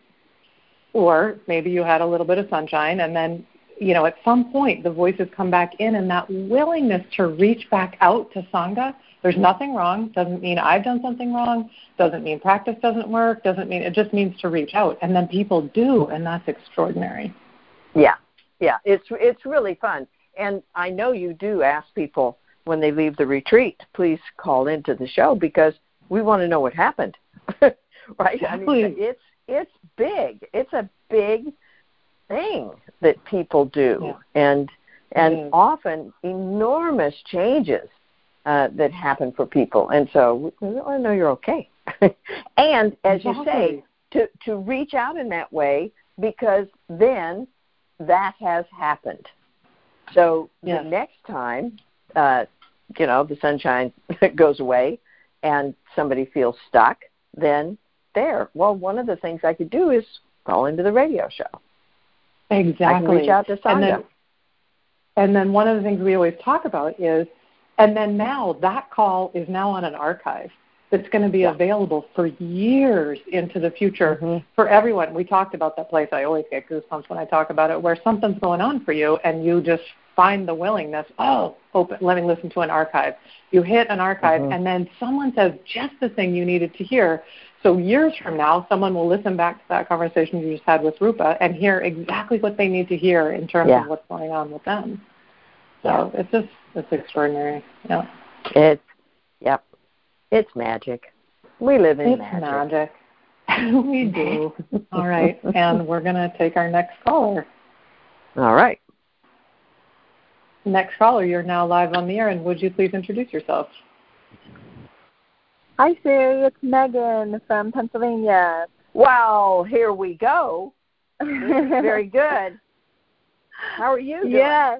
Speaker 1: Or maybe you had a little bit of sunshine, and then, you know, at some point the voices come back in, and that willingness to reach back out to Sangha, there's nothing wrong, doesn't mean I've done something wrong, doesn't mean practice doesn't work, doesn't mean, it just means to reach out. And then people do, and that's extraordinary.
Speaker 3: Yeah, yeah, it's it's really fun. And I know you do ask people when they leave the retreat, please call into the show because we want to know what happened, right?
Speaker 1: Exactly.
Speaker 3: I mean, it's it's big. It's a big thing that people do,
Speaker 1: yeah.
Speaker 3: and and
Speaker 1: mm-hmm.
Speaker 3: often enormous changes uh, that happen for people. And so we want to know you're okay. And as
Speaker 1: exactly.
Speaker 3: you say, to to reach out in that way because then that has happened. So
Speaker 1: yes.
Speaker 3: the next time, uh, you know, the sunshine goes away and somebody feels stuck, then there. Well, one of the things I could do is call into the radio show.
Speaker 1: Exactly.
Speaker 3: I can reach out to Sangha.
Speaker 1: And then, and then one of the things we always talk about is, and then now that call is now on an archive that's going to be
Speaker 3: yeah.
Speaker 1: available for years into the future
Speaker 3: mm-hmm.
Speaker 1: for everyone. We talked about that place. I always get goosebumps when I talk about it, where something's going on for you and you just find the willingness, oh, open, let me listen to an archive. You hit an archive,
Speaker 3: mm-hmm.
Speaker 1: and then someone says just the thing you needed to hear. So years from now, someone will listen back to that conversation you just had with Rupa and hear exactly what they need to hear in terms
Speaker 3: yeah.
Speaker 1: of what's going on with them. So
Speaker 3: yeah.
Speaker 1: it's just, it's extraordinary. Yeah.
Speaker 3: It's, yep, it's magic. We live in
Speaker 1: it's
Speaker 3: magic.
Speaker 1: magic. We do. All right, and we're going to take our next caller.
Speaker 3: All right.
Speaker 1: Next caller, you're now live on the air, and would you please introduce yourself?
Speaker 6: Hi, Sherry. It's Megan from Pennsylvania.
Speaker 3: Wow, here we go. Very good. How are you doing?
Speaker 6: Yes,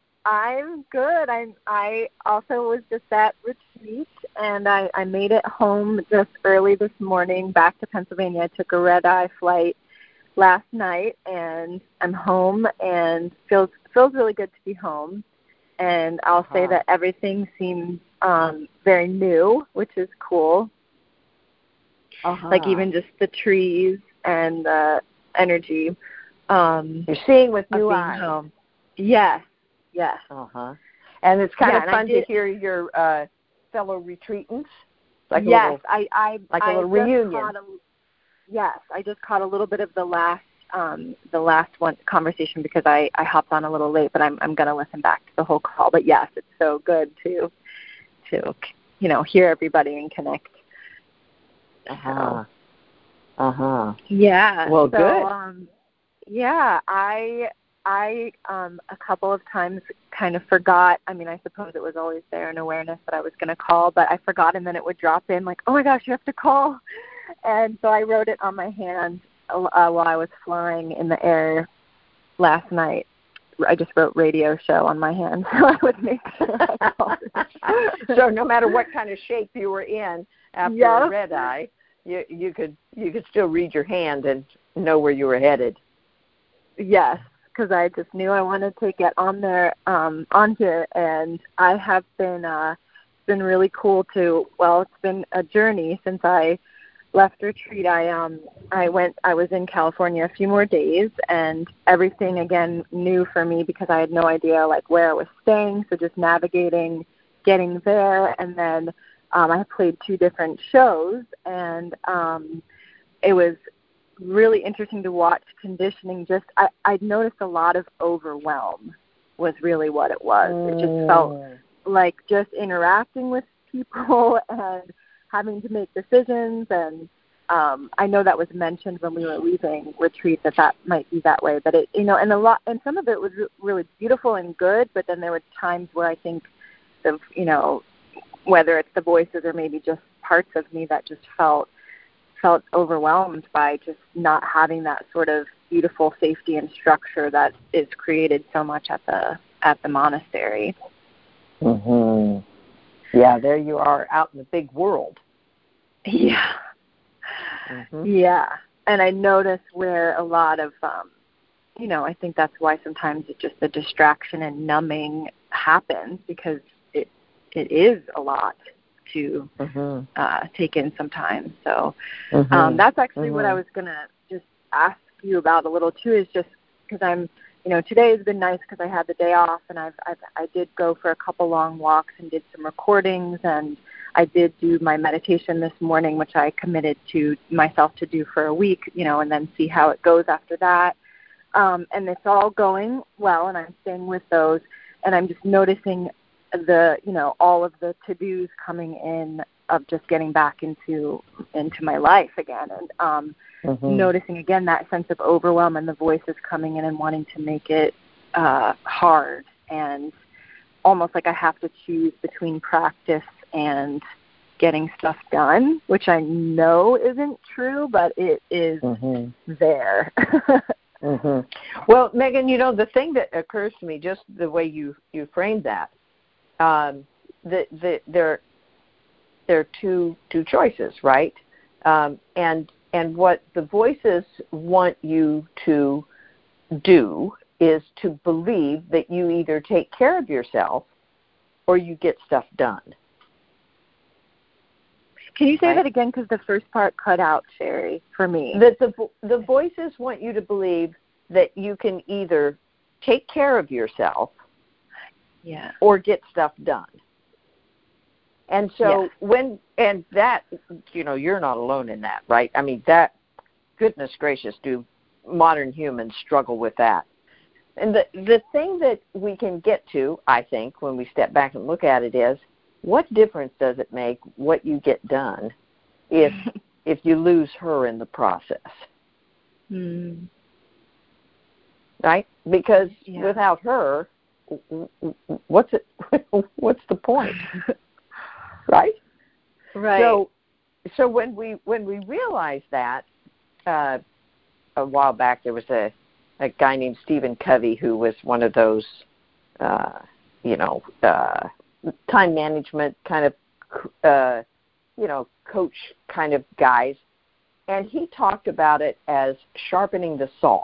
Speaker 6: I'm good. I'm. I also was just at retreat, and I, I made it home just early this morning back to Pennsylvania. I took a red-eye flight last night, and I'm home, and feels feels really good to be home. And I'll uh-huh. say that everything seems um, very new, which is cool.
Speaker 3: Uh-huh.
Speaker 6: Like even just the trees and the energy. Um,
Speaker 3: You're seeing with new eyes.
Speaker 6: Home. Yes, yes.
Speaker 3: Uh-huh. And it's kind
Speaker 6: yeah,
Speaker 3: of fun to hear your uh, fellow retreatants. Like
Speaker 6: yes,
Speaker 3: a little,
Speaker 6: I, I,
Speaker 3: like
Speaker 6: I
Speaker 3: a little reunion.
Speaker 6: A, yes, I just caught a little bit of the last um, the last one conversation because I, I hopped on a little late, but I'm I'm going to listen back to the whole call. But yes, it's so good to to you know hear everybody and connect.
Speaker 3: Uh huh. Uh huh.
Speaker 6: Yeah.
Speaker 3: Well,
Speaker 6: so,
Speaker 3: good.
Speaker 6: Um, yeah, I I um, a couple of times kind of forgot. I mean, I suppose it was always there in awareness that I was going to call, but I forgot, and then it would drop in like, oh my gosh, you have to call. And so I wrote it on my hand uh, while I was flying in the air last night. I just wrote radio show on my hand so I would make sure I called.
Speaker 3: So no matter what kind of shape you were in after
Speaker 6: yep.
Speaker 3: a red eye, you you could you could still read your hand and know where you were headed.
Speaker 6: Yes, because I just knew I wanted to get on there, um, on here, and I have been, uh, it's been really cool to, well, it's been a journey since I left retreat. I, um, I went, I was in California a few more days, and everything, again, new for me because I had no idea, like, where I was staying, so just navigating, getting there, and then um, I played two different shows, and um, it was really interesting to watch conditioning. Just I, I noticed a lot of overwhelm was really what it was. Mm. It just felt like just interacting with people and having to make decisions. And um, I know that was mentioned when we were leaving retreat that that might be that way. But it, you know, and a lot, and some of it was really beautiful and good. But then there were times where I think the, you know, whether it's the voices or maybe just parts of me that just felt. felt overwhelmed by just not having that sort of beautiful safety and structure that is created so much at the at the monastery.
Speaker 3: Mhm. Yeah, there you are out in the big world.
Speaker 6: Yeah. Mm-hmm. Yeah. And I noticed where a lot of um you know, I think that's why sometimes it's just the distraction and numbing happens, because it it is a lot to mm-hmm. uh, take in sometimes. So mm-hmm. um, that's actually mm-hmm. what I was going to just ask you about a little too, is just because I'm, you know, today has been nice because I had the day off, and I've, I've I did go for a couple long walks and did some recordings, and I did do my meditation this morning, which I committed to myself to do for a week, you know, and then see how it goes after that. Um, and it's all going well, and I'm staying with those, and I'm just noticing the, you know, all of the to-dos coming in of just getting back into into my life again, and um, mm-hmm. noticing again that sense of overwhelm and the voices coming in and wanting to make it uh, hard, and almost like I have to choose between practice and getting stuff done, which I know isn't true, but it is mm-hmm. there.
Speaker 3: mm-hmm. Well, Megan, you know, the thing that occurs to me, just the way you, you framed that, um, the, the, there, there are two two choices, right? Um, and and what the voices want you to do is to believe that you either take care of yourself or you get stuff done.
Speaker 6: Can you say right? that again? Because the first part cut out, Sherry, for me.
Speaker 3: That the the voices want you to believe that you can either take care of yourself,
Speaker 6: yeah,
Speaker 3: or get stuff done. And so
Speaker 6: yeah.
Speaker 3: when and that, you know, you're not alone in that, right? I mean, that, goodness gracious, do modern humans struggle with that? And the the thing that we can get to, I think, when we step back and look at it is, what difference does it make what you get done if if you lose her in the process?
Speaker 6: Mm.
Speaker 3: Right? Because
Speaker 6: yeah.
Speaker 3: without her, what's it? What's the point? Right?
Speaker 6: Right.
Speaker 3: So, so when we when we realized that, uh, a while back, there was a, a guy named Stephen Covey who was one of those, uh, you know, uh, time management kind of, uh, you know, coach kind of guys, and he talked about it as sharpening the saw.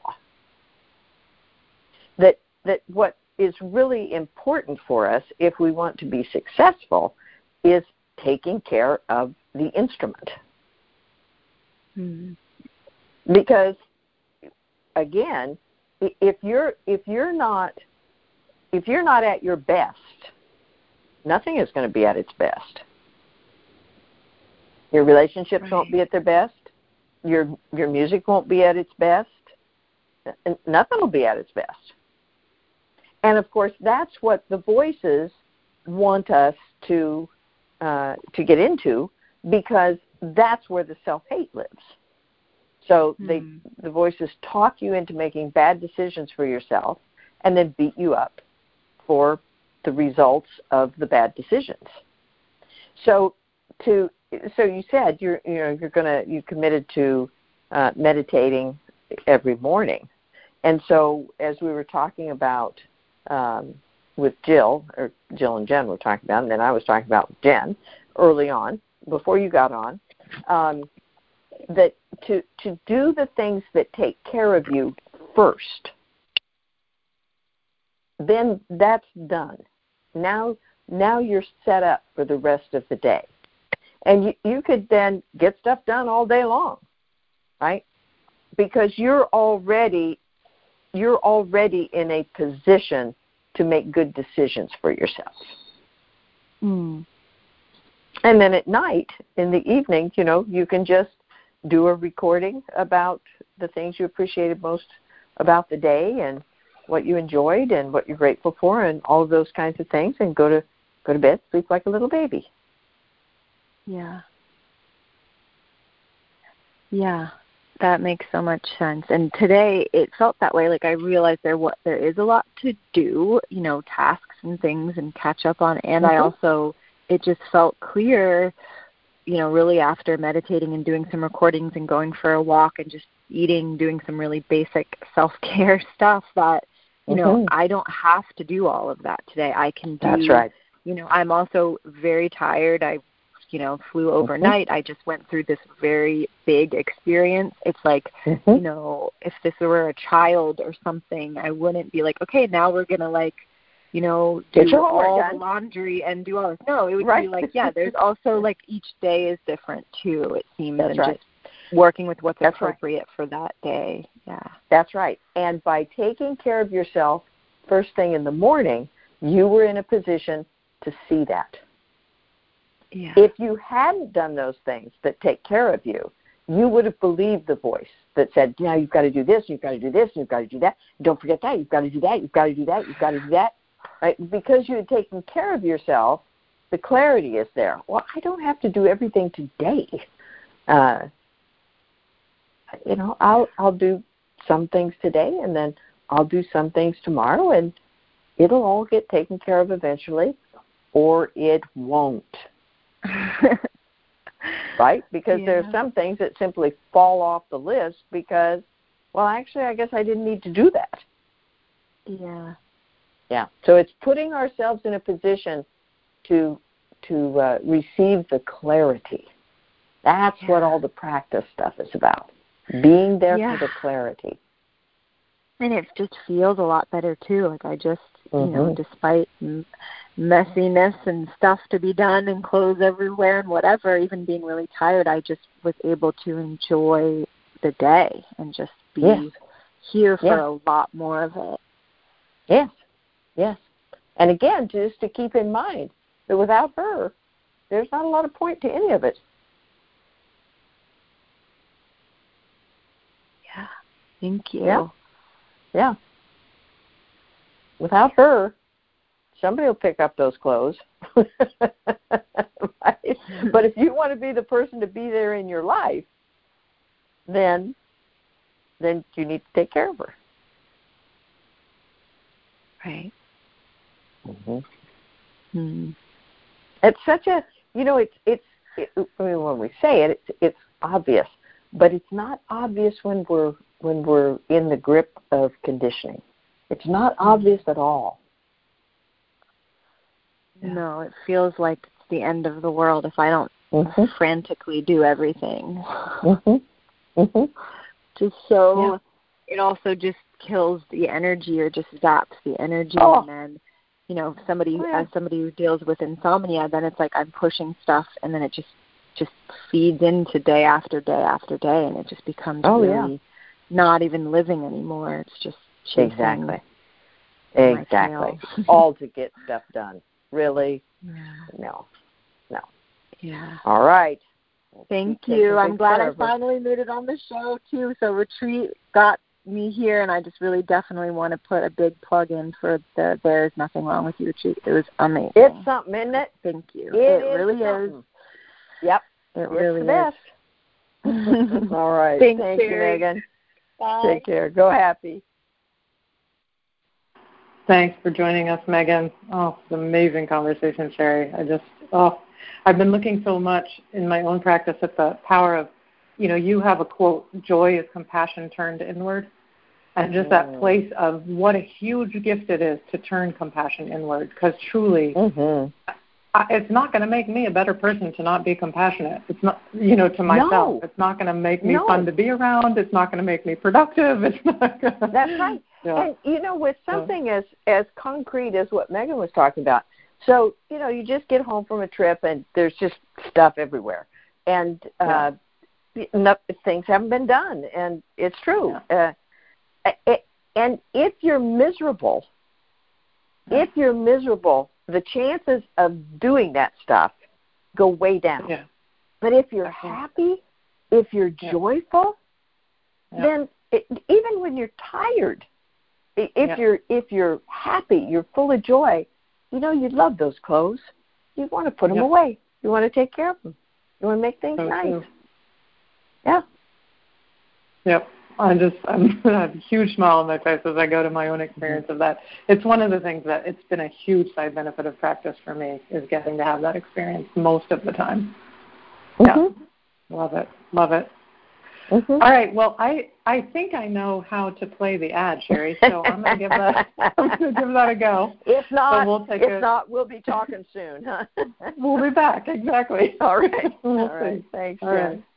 Speaker 3: That that what is really important for us if we want to be successful is taking care of the instrument.
Speaker 6: Mm-hmm.
Speaker 3: Because again, if you're if you're not if you're not at your best, nothing is going to be at its best. Your relationships right. won't be at their best. Your your music won't be at its best. Nothing will be at its best. And of course, that's what the voices want us to uh, to get into, because that's where the self-hate lives. So they, mm. the voices talk you into making bad decisions for yourself, and then beat you up for the results of the bad decisions. So to so you said you're you know you're gonna you committed to uh, meditating every morning, and so as we were talking about um, with Jill, or Jill and Jen were talking about, and then I was talking about Jen early on before you got on, um, that to to do the things that take care of you first, then that's done. Now now you're set up for the rest of the day. And you, you could then get stuff done all day long, right? Because you're already you're already in a position to make good decisions for yourself.
Speaker 6: Mm.
Speaker 3: And then at night, in the evening, you know, you can just do a recording about the things you appreciated most about the day and what you enjoyed and what you're grateful for and all of those kinds of things, and go to go to bed, sleep like a little baby.
Speaker 6: Yeah. Yeah, that makes so much sense. And today it felt that way. Like I realized there what there is a lot to do, you know, tasks and things and catch up on. And mm-hmm. I also, it just felt clear, you know, really after meditating and doing some recordings and going for a walk and just eating, doing some really basic self-care stuff, that, you mm-hmm. know, I don't have to do all of that today. I can do,
Speaker 3: That's right.
Speaker 6: You know, I'm also very tired. I you know, flew overnight. Mm-hmm. I just went through this very big experience. It's like, mm-hmm. you know, if this were a child or something, I wouldn't be like, okay, now we're going to like, you know, do
Speaker 3: Get
Speaker 6: all
Speaker 3: done.
Speaker 6: the laundry and do all this. No, it would
Speaker 3: right.
Speaker 6: be like, yeah, there's also like each day is different too, it seems.
Speaker 3: That's
Speaker 6: and
Speaker 3: right.
Speaker 6: just working with what's
Speaker 3: That's
Speaker 6: appropriate
Speaker 3: right.
Speaker 6: for that day. Yeah.
Speaker 3: That's right. And by taking care of yourself first thing in the morning, you were in a position to see that.
Speaker 6: Yeah.
Speaker 3: If you hadn't done those things that take care of you, you would have believed the voice that said, now you've got to do this, you've got to do this, you've got to do that. Don't forget that, you've got to do that, you've got to do that, you've got to do that. Right? Because you had taken care of yourself, the clarity is there. Well, I don't have to do everything today. Uh, you know, I'll I'll do some things today, and then I'll do some things tomorrow, and it'll all get taken care of eventually, or it won't. Right? Because
Speaker 6: yeah.
Speaker 3: there are some things that simply fall off the list because, well, actually, I guess I didn't need to do that.
Speaker 6: Yeah.
Speaker 3: Yeah. So it's putting ourselves in a position to to uh, receive the clarity. That's
Speaker 6: yeah.
Speaker 3: what all the practice stuff is about. Being there
Speaker 6: yeah.
Speaker 3: for the clarity.
Speaker 6: And it just feels a lot better too. Like I just,
Speaker 3: mm-hmm.
Speaker 6: you know, despite m- messiness and stuff to be done and clothes everywhere and whatever, even being really tired, I just was able to enjoy the day and just be
Speaker 3: yes.
Speaker 6: here for
Speaker 3: yes.
Speaker 6: a lot more of it.
Speaker 3: Yes. Yes. And again, just to keep in mind that without her, there's not a lot of point to any of it.
Speaker 6: Yeah. Thank you.
Speaker 3: Yeah. Yeah. Without her, somebody will pick up those clothes. Right? But if you want to be the person to be there in your life, then then you need to take care of her.
Speaker 6: Right.
Speaker 3: Mm-hmm.
Speaker 6: Hmm.
Speaker 3: It's such a, you know, it's, it's, it, I mean, when we say it, it's, it's obvious, but it's not obvious when we're, when we're in the grip of conditioning. It's not mm-hmm. obvious at all.
Speaker 6: No, it feels like it's the end of the world if I don't
Speaker 3: mm-hmm.
Speaker 6: frantically do everything.
Speaker 3: Mm-hmm. Mm-hmm.
Speaker 6: Just so,
Speaker 3: yeah.
Speaker 6: it also just kills the energy or just zaps the energy.
Speaker 3: Oh.
Speaker 6: And then, you know, somebody
Speaker 3: oh, yeah.
Speaker 6: as somebody who deals with insomnia, then it's like I'm pushing stuff, and then it just just feeds into day after day after day, and it just becomes
Speaker 3: oh,
Speaker 6: really
Speaker 3: yeah.
Speaker 6: not even living anymore. It's just chasing
Speaker 3: exactly,
Speaker 6: exactly,
Speaker 3: all to get stuff done. Really,
Speaker 6: yeah.
Speaker 3: no, no.
Speaker 6: Yeah.
Speaker 3: All right.
Speaker 6: Thank you. I'm glad I finally made it on the show too. So Retreat got me here, and I just really definitely want to put a big plug in for the There Is Nothing Wrong With You Retreat. It was amazing.
Speaker 3: It's something, isn't it?
Speaker 6: Thank you.
Speaker 3: It,
Speaker 6: it
Speaker 3: is
Speaker 6: really
Speaker 3: something.
Speaker 6: is.
Speaker 3: Yep.
Speaker 6: It
Speaker 3: it's
Speaker 6: really
Speaker 3: the
Speaker 6: is.
Speaker 3: best. All right.
Speaker 6: Thanks,
Speaker 3: Thank you,
Speaker 6: Sherry.
Speaker 3: Megan.
Speaker 6: Bye.
Speaker 3: Take care. Go happy.
Speaker 1: Thanks for joining us, Megan. Oh, it's an amazing conversation, Sherry. I just, oh, I've been looking so much in my own practice at the power of, you know, you have a quote, joy is compassion turned inward. And just that place of what a huge gift it is to turn compassion inward, because truly,
Speaker 3: mm-hmm.
Speaker 1: I, it's not going to make me a better person to not be compassionate. It's not, you know, to myself.
Speaker 3: No.
Speaker 1: It's not going to make me
Speaker 3: no.
Speaker 1: fun to be around. It's not going to make me productive. It's not going to.
Speaker 3: That's right. Yeah. And, you know, with something yeah. as, as concrete as what Megan was talking about, so, you know, you just get home from a trip and there's just stuff everywhere. And uh, yeah. no, things haven't been done. And it's true. Yeah. Uh, It, and if you're miserable, yeah. if you're miserable, the chances of doing that stuff go way down.
Speaker 1: Yeah.
Speaker 3: But if you're
Speaker 1: Definitely.
Speaker 3: happy, if you're
Speaker 1: yeah.
Speaker 3: joyful, yeah. then it, even when you're tired, if yeah. you're if you're happy, you're full of joy, you know, you love those clothes. You want to put them
Speaker 1: yep.
Speaker 3: away. You want to take care of them. You want to make things
Speaker 1: so
Speaker 3: nice.
Speaker 1: True.
Speaker 3: Yeah.
Speaker 1: Yep. I just I'm, I have a huge smile on my face as I go to my own experience of that. It's one of the things that it's been a huge side benefit of practice for me is getting to have that experience most of the time.
Speaker 3: Mm-hmm.
Speaker 1: Yeah, love it, love it. Mm-hmm. All right. Well, I, I think I know how to play the ad, Sherry. So I'm going to give that I'm going to give that a go.
Speaker 3: If not,
Speaker 1: so we'll take
Speaker 3: if
Speaker 1: a,
Speaker 3: not, we'll be talking soon. Huh?
Speaker 1: We'll be back. Exactly.
Speaker 3: All right.
Speaker 1: We'll
Speaker 3: All right.
Speaker 1: see.
Speaker 3: Thanks,
Speaker 1: All
Speaker 3: Jen.
Speaker 1: right.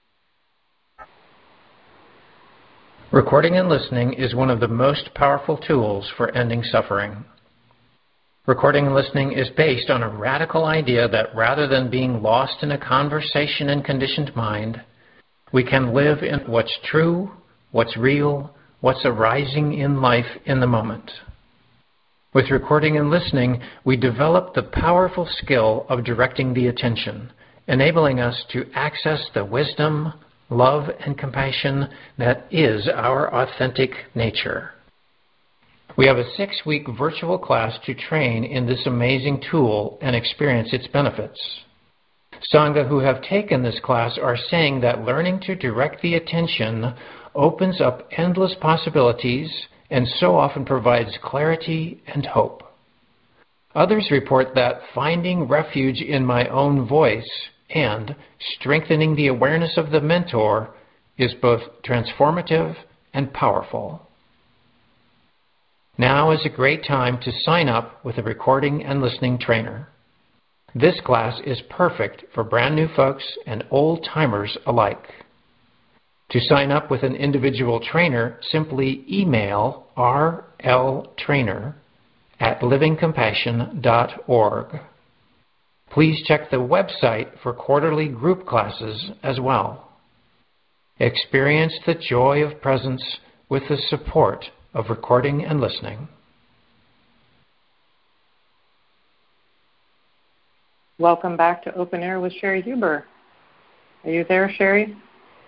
Speaker 7: Recording and listening is one of the most powerful tools for ending suffering. Recording and listening is based on a radical idea that rather than being lost in a conversation and conditioned mind, we can live in what's true, what's real, what's arising in life in the moment. With recording and listening, we develop the powerful skill of directing the attention, enabling us to access the wisdom, love, and compassion that is our authentic nature. We have a six-week virtual class to train in this amazing tool and experience its benefits. Sangha who have taken this class are saying that learning to direct the attention opens up endless possibilities and so often provides clarity and hope. Others report that finding refuge in my own voice and strengthening the awareness of the mentor is both transformative and powerful. Now is a great time to sign up with a recording and listening trainer. This class is perfect for brand new folks and old-timers alike. To sign up with an individual trainer, simply email r l trainer at living compassion dot org. Please check the website for quarterly group classes as well. Experience the joy of presence with the support of recording and listening.
Speaker 1: Welcome back to Open Air with Sherry Huber. Are you there, Sherry?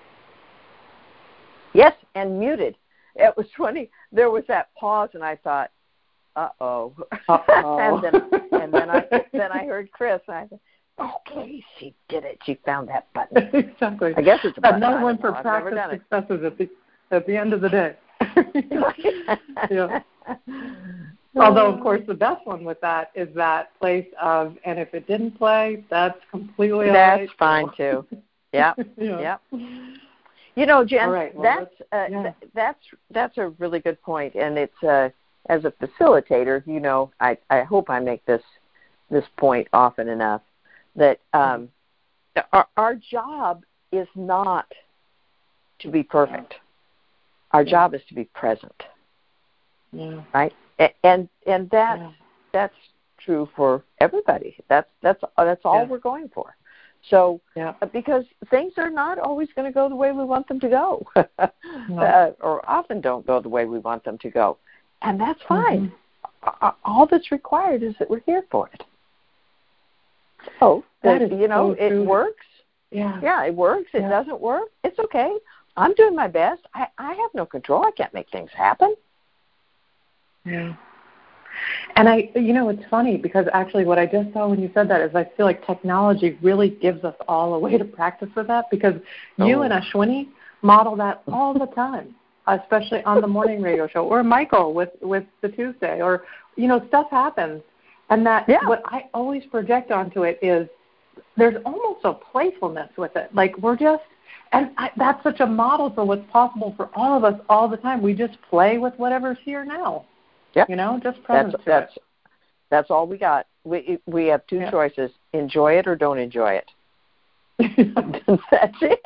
Speaker 3: Yes, and muted. It was funny. There was that pause, and I thought, "Uh-oh."
Speaker 1: Uh-oh.
Speaker 3: and then, and then I then I heard Chris, and I thought, "Okay, she did it. She found that button."
Speaker 1: Exactly.
Speaker 3: I guess it's a button.
Speaker 1: Another one for
Speaker 3: know.
Speaker 1: practice successes at the at the end of the day. Yeah. Although, of course, the best one with that is that place of, and if it didn't play, that's completely all right.
Speaker 3: That's fine too. Yeah.
Speaker 1: Yeah.
Speaker 3: Yeah. You know, Jen,
Speaker 1: right, well,
Speaker 3: that's uh,
Speaker 1: yeah.
Speaker 3: th- that's that's a really good point, and it's uh, as a facilitator, you know, I, I hope I make this this point often enough that um, our, our job is not to be perfect. Our
Speaker 1: yeah.
Speaker 3: job is to be present,
Speaker 1: yeah.
Speaker 3: right? And and that's
Speaker 1: yeah.
Speaker 3: that's true for everybody. That's that's that's all
Speaker 1: yeah.
Speaker 3: we're going for. So,
Speaker 1: yeah.
Speaker 3: because things are not always going to go the way we want them to go,
Speaker 1: no.
Speaker 3: uh, or often don't go the way we want them to go, and that's fine. Mm-hmm. All that's required is that we're here for it. So,
Speaker 1: that
Speaker 3: that,
Speaker 1: is
Speaker 3: you know,
Speaker 1: so
Speaker 3: it
Speaker 1: true.
Speaker 3: works.
Speaker 1: Yeah,
Speaker 3: yeah, it works. It
Speaker 1: yeah.
Speaker 3: doesn't work. It's okay. I'm doing my best. I, I have no control. I can't make things happen.
Speaker 1: Yeah. And I, you know, it's funny because actually what I just saw when you said that is I feel like technology really gives us all a way to practice with that because oh. you and Ashwini model that all the time, especially on the morning radio show, or Michael with, with the Tuesday, or, you know, stuff happens. And that
Speaker 3: yeah.
Speaker 1: what I always project onto it is there's almost a playfulness with it. Like we're just, and I, that's such a model for what's possible for all of us all the time. We just play with whatever's here now.
Speaker 3: Yep.
Speaker 1: You know, just presence.
Speaker 3: That's that's,
Speaker 1: it.
Speaker 3: that's all we got. We we have two
Speaker 1: yeah.
Speaker 3: choices: enjoy it or don't enjoy it. That's it.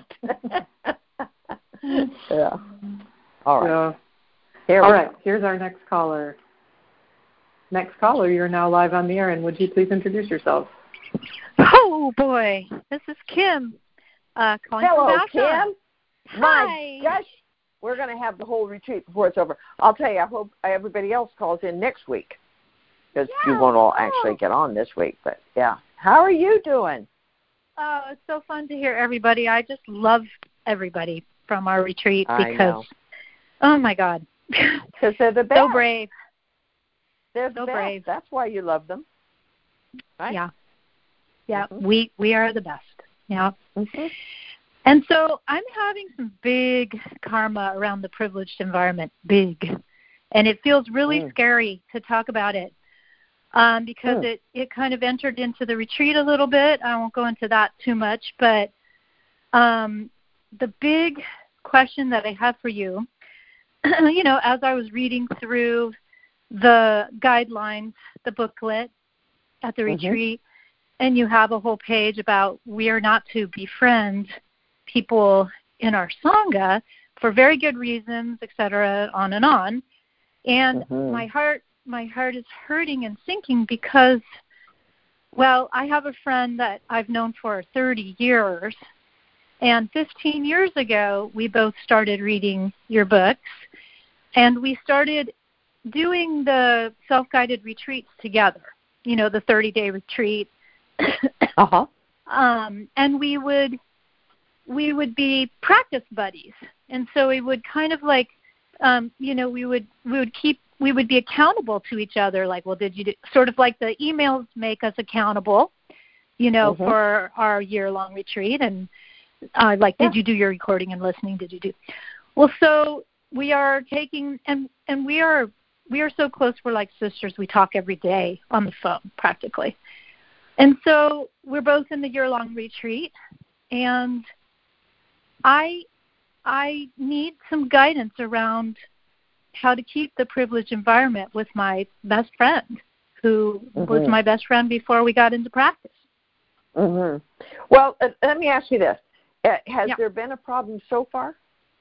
Speaker 3: yeah. All right.
Speaker 1: Yeah.
Speaker 3: Here
Speaker 1: all right.
Speaker 3: Go.
Speaker 1: Here's our next caller. Next caller, you're now live on the air, and would you please introduce yourself?
Speaker 8: Oh boy, this is Kim. Uh, calling
Speaker 3: Hello,
Speaker 8: from
Speaker 3: Kim.
Speaker 8: Hi.
Speaker 3: My gosh. We're going to have the whole retreat before it's over. I'll tell you, I hope everybody else calls in next week because
Speaker 8: yeah,
Speaker 3: you won't all actually get on this week. But, yeah. How are you doing?
Speaker 8: Oh, it's so fun to hear everybody. I just love everybody from our retreat
Speaker 3: I
Speaker 8: because,
Speaker 3: know.
Speaker 8: oh, my God.
Speaker 3: Because they're the best.
Speaker 8: So brave.
Speaker 3: They're the
Speaker 8: so
Speaker 3: best.
Speaker 8: brave.
Speaker 3: That's why you love them. Right?
Speaker 8: Yeah. Yeah,
Speaker 3: mm-hmm.
Speaker 8: we, we are the best. Yeah.
Speaker 3: Mm-hmm.
Speaker 8: And so I'm having some big karma around the privileged environment, big. And it feels really
Speaker 3: mm.
Speaker 8: scary to talk about it um, because
Speaker 3: mm.
Speaker 8: it, it kind of entered into the retreat a little bit. I won't go into that too much, but um, the big question that I have for you. You know, as I was reading through the guidelines, the booklet at the mm-hmm. retreat, and you have a whole page about we are not to befriend people in our Sangha for very good reasons, et cetera, on and on. And mm-hmm. my heart, my heart is hurting and sinking because, well, I have a friend that I've known for thirty years, and fifteen years ago, we both started reading your books, and we started doing the self-guided retreats together, you know, the thirty-day retreat.
Speaker 3: uh-huh.
Speaker 8: Um, and we would we would be practice buddies, and so we would kind of like, um, you know, we would we would keep we would be accountable to each other. Like, well, did you do, sort of like the emails make us accountable, you know, mm-hmm. for our year-long retreat, and uh, like, yeah. did you do your recording and listening? Did you do? Well, so we are taking and and we are we are so close. We're like sisters. We talk every day on the phone practically. And so we're both in the year-long retreat, and I I need some guidance around how to keep the privileged environment with my best friend, who mm-hmm. was my best friend before we got into practice.
Speaker 3: Mm-hmm. Well, uh, let me ask you this. Uh, has
Speaker 8: yeah.
Speaker 3: there been a problem so far?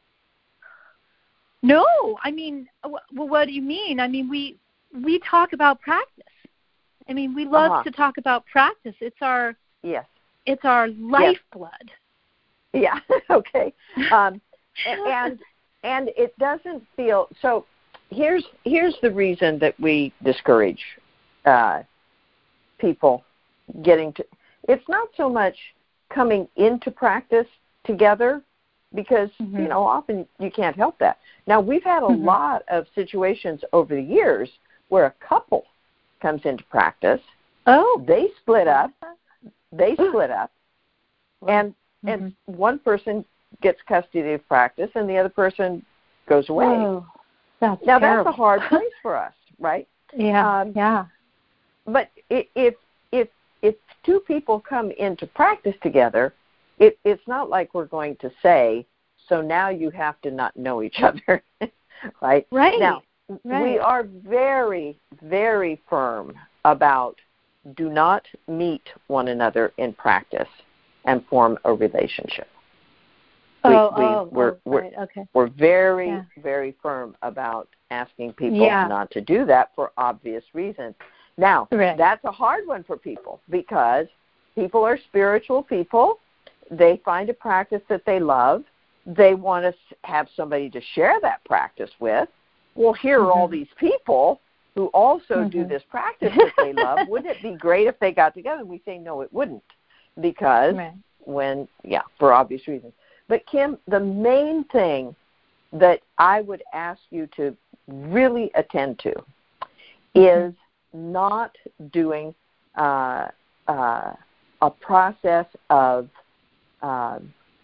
Speaker 8: No. I mean, well, what do you mean? I mean, we we talk about practice. I mean, we love uh-huh. to talk about practice. It's our
Speaker 3: yes.
Speaker 8: It's our lifeblood.
Speaker 3: Yes. Yeah. Okay. Um, and and it doesn't feel so. Here's here's the reason that we discourage uh, people getting to. It's not so much coming into practice together, because mm-hmm. you know often you can't help that. Now we've had a mm-hmm. lot of situations over the years where a couple comes into practice.
Speaker 8: Oh,
Speaker 3: they split up. They split up, and
Speaker 8: mm-hmm.
Speaker 3: and one person gets custody of practice, and the other person goes away.
Speaker 8: Oh, that's
Speaker 3: now
Speaker 8: terrible.
Speaker 3: that's a hard place for us, right?
Speaker 8: Yeah,
Speaker 3: um,
Speaker 8: yeah.
Speaker 3: But if if if two people come into practice together, it, it's not like we're going to say, so now you have to not know each other, right?
Speaker 8: Right.
Speaker 3: Now.
Speaker 8: Right.
Speaker 3: We are very, very firm about do not meet one another in practice and form a relationship.
Speaker 8: Oh,
Speaker 3: we, we,
Speaker 8: oh,
Speaker 3: we're,
Speaker 8: oh,
Speaker 3: we're,
Speaker 8: right, okay.
Speaker 3: We're very,
Speaker 8: yeah.
Speaker 3: very firm about asking people
Speaker 8: yeah.
Speaker 3: not to do that for obvious reasons. Now,
Speaker 8: right.
Speaker 3: that's a hard one for people because people are spiritual people. They find a practice that they love. They want to have somebody to share that practice with. Well, here are mm-hmm. all these people who also mm-hmm. do this practice that they love. Wouldn't it be great if they got together? And we say, no, it wouldn't, because right. when, yeah, for obvious reasons. But, Kim, the main thing that I would ask you to really attend to mm-hmm. is not doing uh, uh, a process of uh,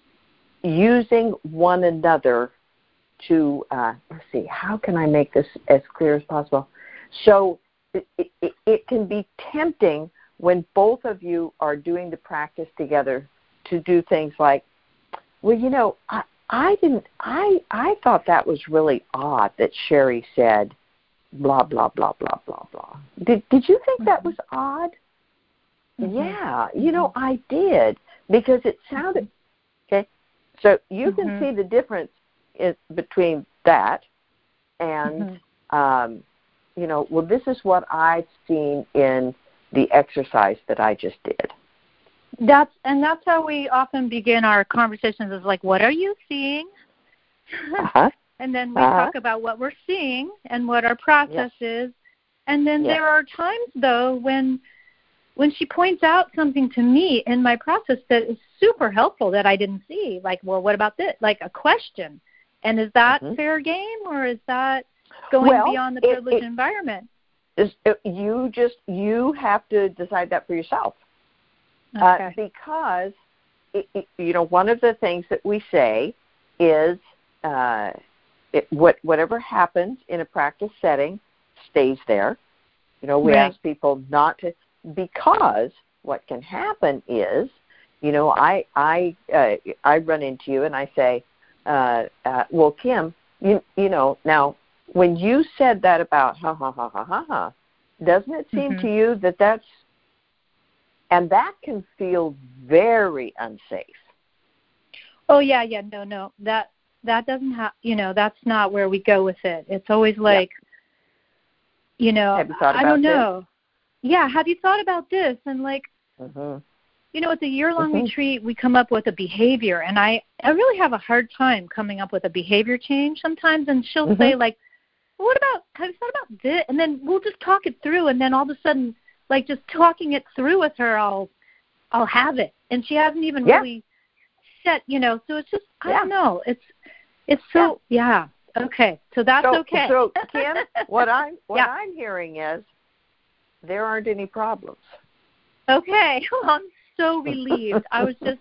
Speaker 3: using one another to, uh, let's see, how can I make this as clear as possible? So it, it, it can be tempting when both of you are doing the practice together to do things like, well, you know, I, I didn't, I, I thought that was really odd that Sherry said blah, blah, blah, blah, blah, blah. Did, did you think mm-hmm. that was odd? Mm-hmm. Yeah, you know, I did, because it sounded, okay, so you mm-hmm. can see the difference is between that and, mm-hmm. um, you know, well, this is what I've seen in the exercise that I just did.
Speaker 8: That's and that's how we often begin our conversations. Is like, what are you seeing?
Speaker 3: Uh-huh.
Speaker 8: And then we
Speaker 3: uh-huh.
Speaker 8: talk about what we're seeing and what our process
Speaker 3: yes.
Speaker 8: is. And then
Speaker 3: yes.
Speaker 8: there are times, though, when when she points out something to me in my process that is super helpful that I didn't see. Like, well, what about this? Like a question. And is that mm-hmm. fair game, or is that going
Speaker 3: well,
Speaker 8: beyond the
Speaker 3: it,
Speaker 8: privileged
Speaker 3: it,
Speaker 8: environment?
Speaker 3: It, you just, you have to decide that for yourself.
Speaker 8: Okay.
Speaker 3: Uh, because, it, it, you know, one of the things that we say is uh, it, what, whatever happens in a practice setting stays there. You know, we
Speaker 8: right.
Speaker 3: ask people not to, because what can happen is, you know, I I uh, I run into you and I say, uh, uh, well, Kim, you you know, now when you said that about ha ha ha ha ha ha, doesn't it seem
Speaker 8: mm-hmm.
Speaker 3: to you that that's, and that can feel very unsafe?
Speaker 8: Oh yeah, yeah, no, no, that that doesn't have, you know, that's not where we go with it. It's always like, yeah. you know,
Speaker 3: have you thought about
Speaker 8: I don't
Speaker 3: this?
Speaker 8: know. Yeah, have you thought about this? And like,
Speaker 3: mm-hmm.
Speaker 8: you know, it's a year-long
Speaker 3: mm-hmm.
Speaker 8: retreat. We come up with a behavior, and I, I really have a hard time coming up with a behavior change sometimes. And she'll
Speaker 3: mm-hmm.
Speaker 8: say like, well, what about, have you thought about this? And then we'll just talk it through, and then all of a sudden, like just talking it through with her, I'll, I'll have it. And she hasn't even
Speaker 3: yeah.
Speaker 8: really set, you know. So it's just, I
Speaker 3: yeah.
Speaker 8: don't know. It's, it's so, yeah. yeah. Okay, so that's
Speaker 3: so,
Speaker 8: okay.
Speaker 3: So Kim, what I'm, what
Speaker 8: yeah.
Speaker 3: I'm hearing is there aren't any problems.
Speaker 8: Okay, well, I'm so relieved. I was just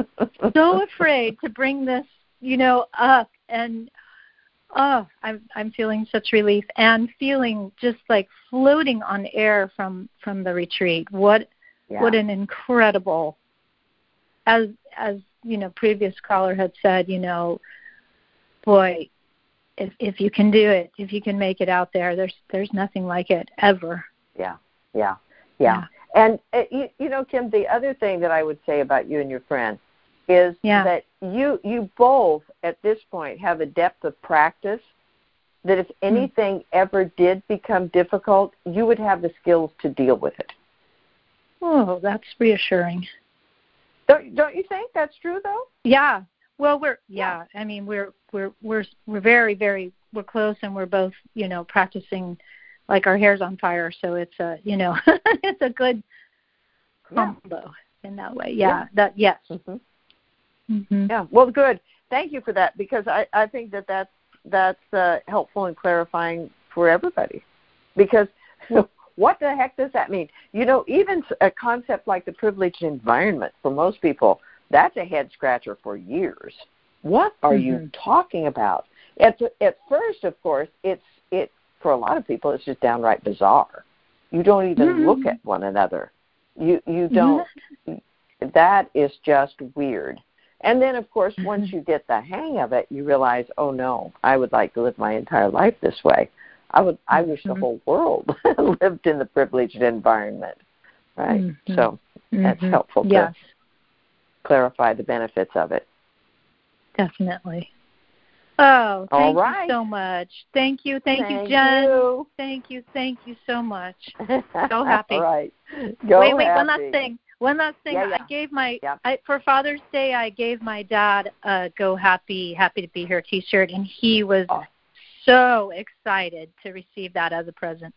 Speaker 8: so afraid to bring this, you know, up, and oh, I'm I'm feeling such relief and feeling just like floating on air from from the retreat. What
Speaker 3: yeah.
Speaker 8: what an incredible, as as you know, previous caller had said, you know, boy, if if you can do it, if you can make it out there, there's there's nothing like it ever.
Speaker 3: Yeah, yeah, yeah. yeah. And, uh, you, you know, Kim, the other thing that I would say about you and your friend is
Speaker 8: yeah.
Speaker 3: that you you both, at this point, have a depth of practice that if anything mm. ever did become difficult, you would have the skills to deal with it.
Speaker 8: Oh, that's reassuring.
Speaker 3: Don't, don't you think that's true, though?
Speaker 8: Yeah. Well, we're, yeah, yeah. I mean, we're, we're, we're, we're very, very, we're close, and we're both, you know, practicing like our hair's on fire, so it's a, you know, it's a good combo yeah. in that way. Yeah, yeah. that yes.
Speaker 3: Mm-hmm.
Speaker 8: Mm-hmm.
Speaker 3: Yeah. Well, good. Thank you for that, because I, I think that that's that's uh, helpful and clarifying for everybody. Because what the heck does that mean? You know, even a concept like the privileged environment for most people, that's a head scratcher for years. What are mm-hmm. you talking about? At at first, of course, it's it. For a lot of people, it's just downright bizarre. You don't even mm-hmm. look at one another. You you don't. Mm-hmm. That is just weird. And then, of course, mm-hmm. once you get the hang of it, you realize, oh no, I would like to live my entire life this way. I would. I wish mm-hmm. the whole world lived in the privileged environment, right?
Speaker 8: Mm-hmm.
Speaker 3: So that's
Speaker 8: mm-hmm.
Speaker 3: helpful to
Speaker 8: yes.
Speaker 3: clarify the benefits of it.
Speaker 8: Definitely. Oh, thank
Speaker 3: All right.
Speaker 8: you so much. Thank you. Thank,
Speaker 3: thank
Speaker 8: you, Jen.
Speaker 3: You.
Speaker 8: Thank you. Thank you so much. So happy.
Speaker 3: All right. Go
Speaker 8: wait, wait,
Speaker 3: happy.
Speaker 8: one last thing. One last thing.
Speaker 3: Yeah, yeah.
Speaker 8: I gave my,
Speaker 3: yeah.
Speaker 8: I, for Father's Day, I gave my dad a Go Happy, Happy to Be Here t-shirt, and he was
Speaker 3: oh.
Speaker 8: so excited to receive that as a present.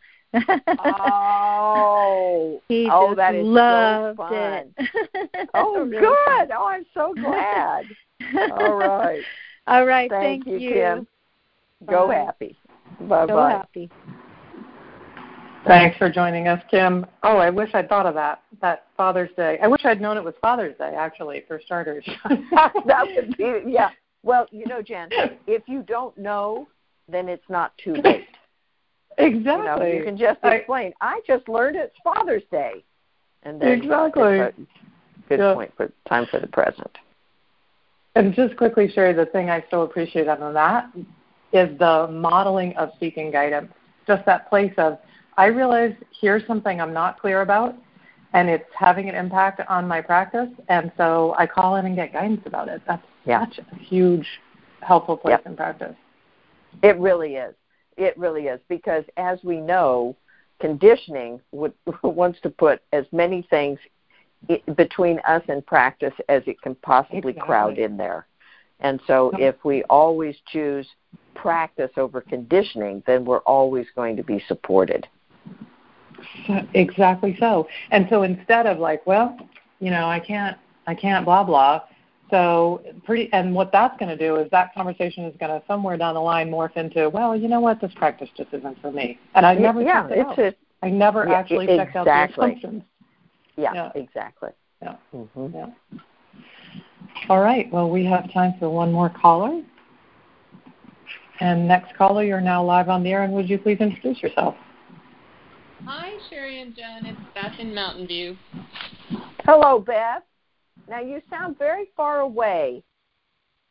Speaker 3: oh,
Speaker 8: he
Speaker 3: oh,
Speaker 8: just
Speaker 3: that is
Speaker 8: loved
Speaker 3: so fun.
Speaker 8: it.
Speaker 3: Oh,
Speaker 8: really
Speaker 3: good.
Speaker 8: fun.
Speaker 3: Oh, I'm so glad. All right.
Speaker 8: All right.
Speaker 3: Thank,
Speaker 8: thank
Speaker 3: you,
Speaker 8: you,
Speaker 3: Kim. Go
Speaker 8: Bye.
Speaker 3: happy. Bye-bye.
Speaker 8: Go happy.
Speaker 1: Thanks for joining us, Kim. Oh, I wish I'd thought of that, that Father's Day. I wish I'd known it was Father's Day, actually, for starters.
Speaker 3: That would be, yeah. Well, you know, Jen, if you don't know, then it's not too late.
Speaker 1: Exactly.
Speaker 3: You know, you can just explain, I, I just learned it's Father's Day. And then
Speaker 1: exactly.
Speaker 3: It's a good
Speaker 1: yeah.
Speaker 3: point for time for the present.
Speaker 1: And just quickly share the thing I so appreciate on that is the modeling of seeking guidance. Just that place of, I realize here's something I'm not clear about, and it's having an impact on my practice, and so I call in and get guidance about it. That's
Speaker 3: yeah.
Speaker 1: such a huge, helpful place
Speaker 3: yep.
Speaker 1: in practice.
Speaker 3: It really is. It really is, because as we know, conditioning would, wants to put as many things between us and practice as it can possibly
Speaker 1: exactly.
Speaker 3: crowd in there. And so if we always choose practice over conditioning, then we're always going to be supported.
Speaker 1: Exactly so. And so instead of like, well, you know, I can't, I can't blah, blah. So pretty, and what that's going to do is that conversation is going to somewhere down the line morph into, well, you know what, this practice just isn't for me. And I never
Speaker 3: yeah,
Speaker 1: checked it
Speaker 3: it's
Speaker 1: out.
Speaker 3: A,
Speaker 1: I never
Speaker 3: yeah,
Speaker 1: actually
Speaker 3: exactly.
Speaker 1: checked out the assumptions.
Speaker 3: Yeah,
Speaker 1: yeah.
Speaker 3: exactly.
Speaker 1: Yeah.
Speaker 3: Mm-hmm.
Speaker 1: yeah. All right. Well, we have time for one more caller. And next caller, you're now live on the air, and would you please introduce yourself?
Speaker 9: Hi, Sherry and Jen. It's Beth in Mountain View.
Speaker 3: Hello, Beth. Now, you sound very far away.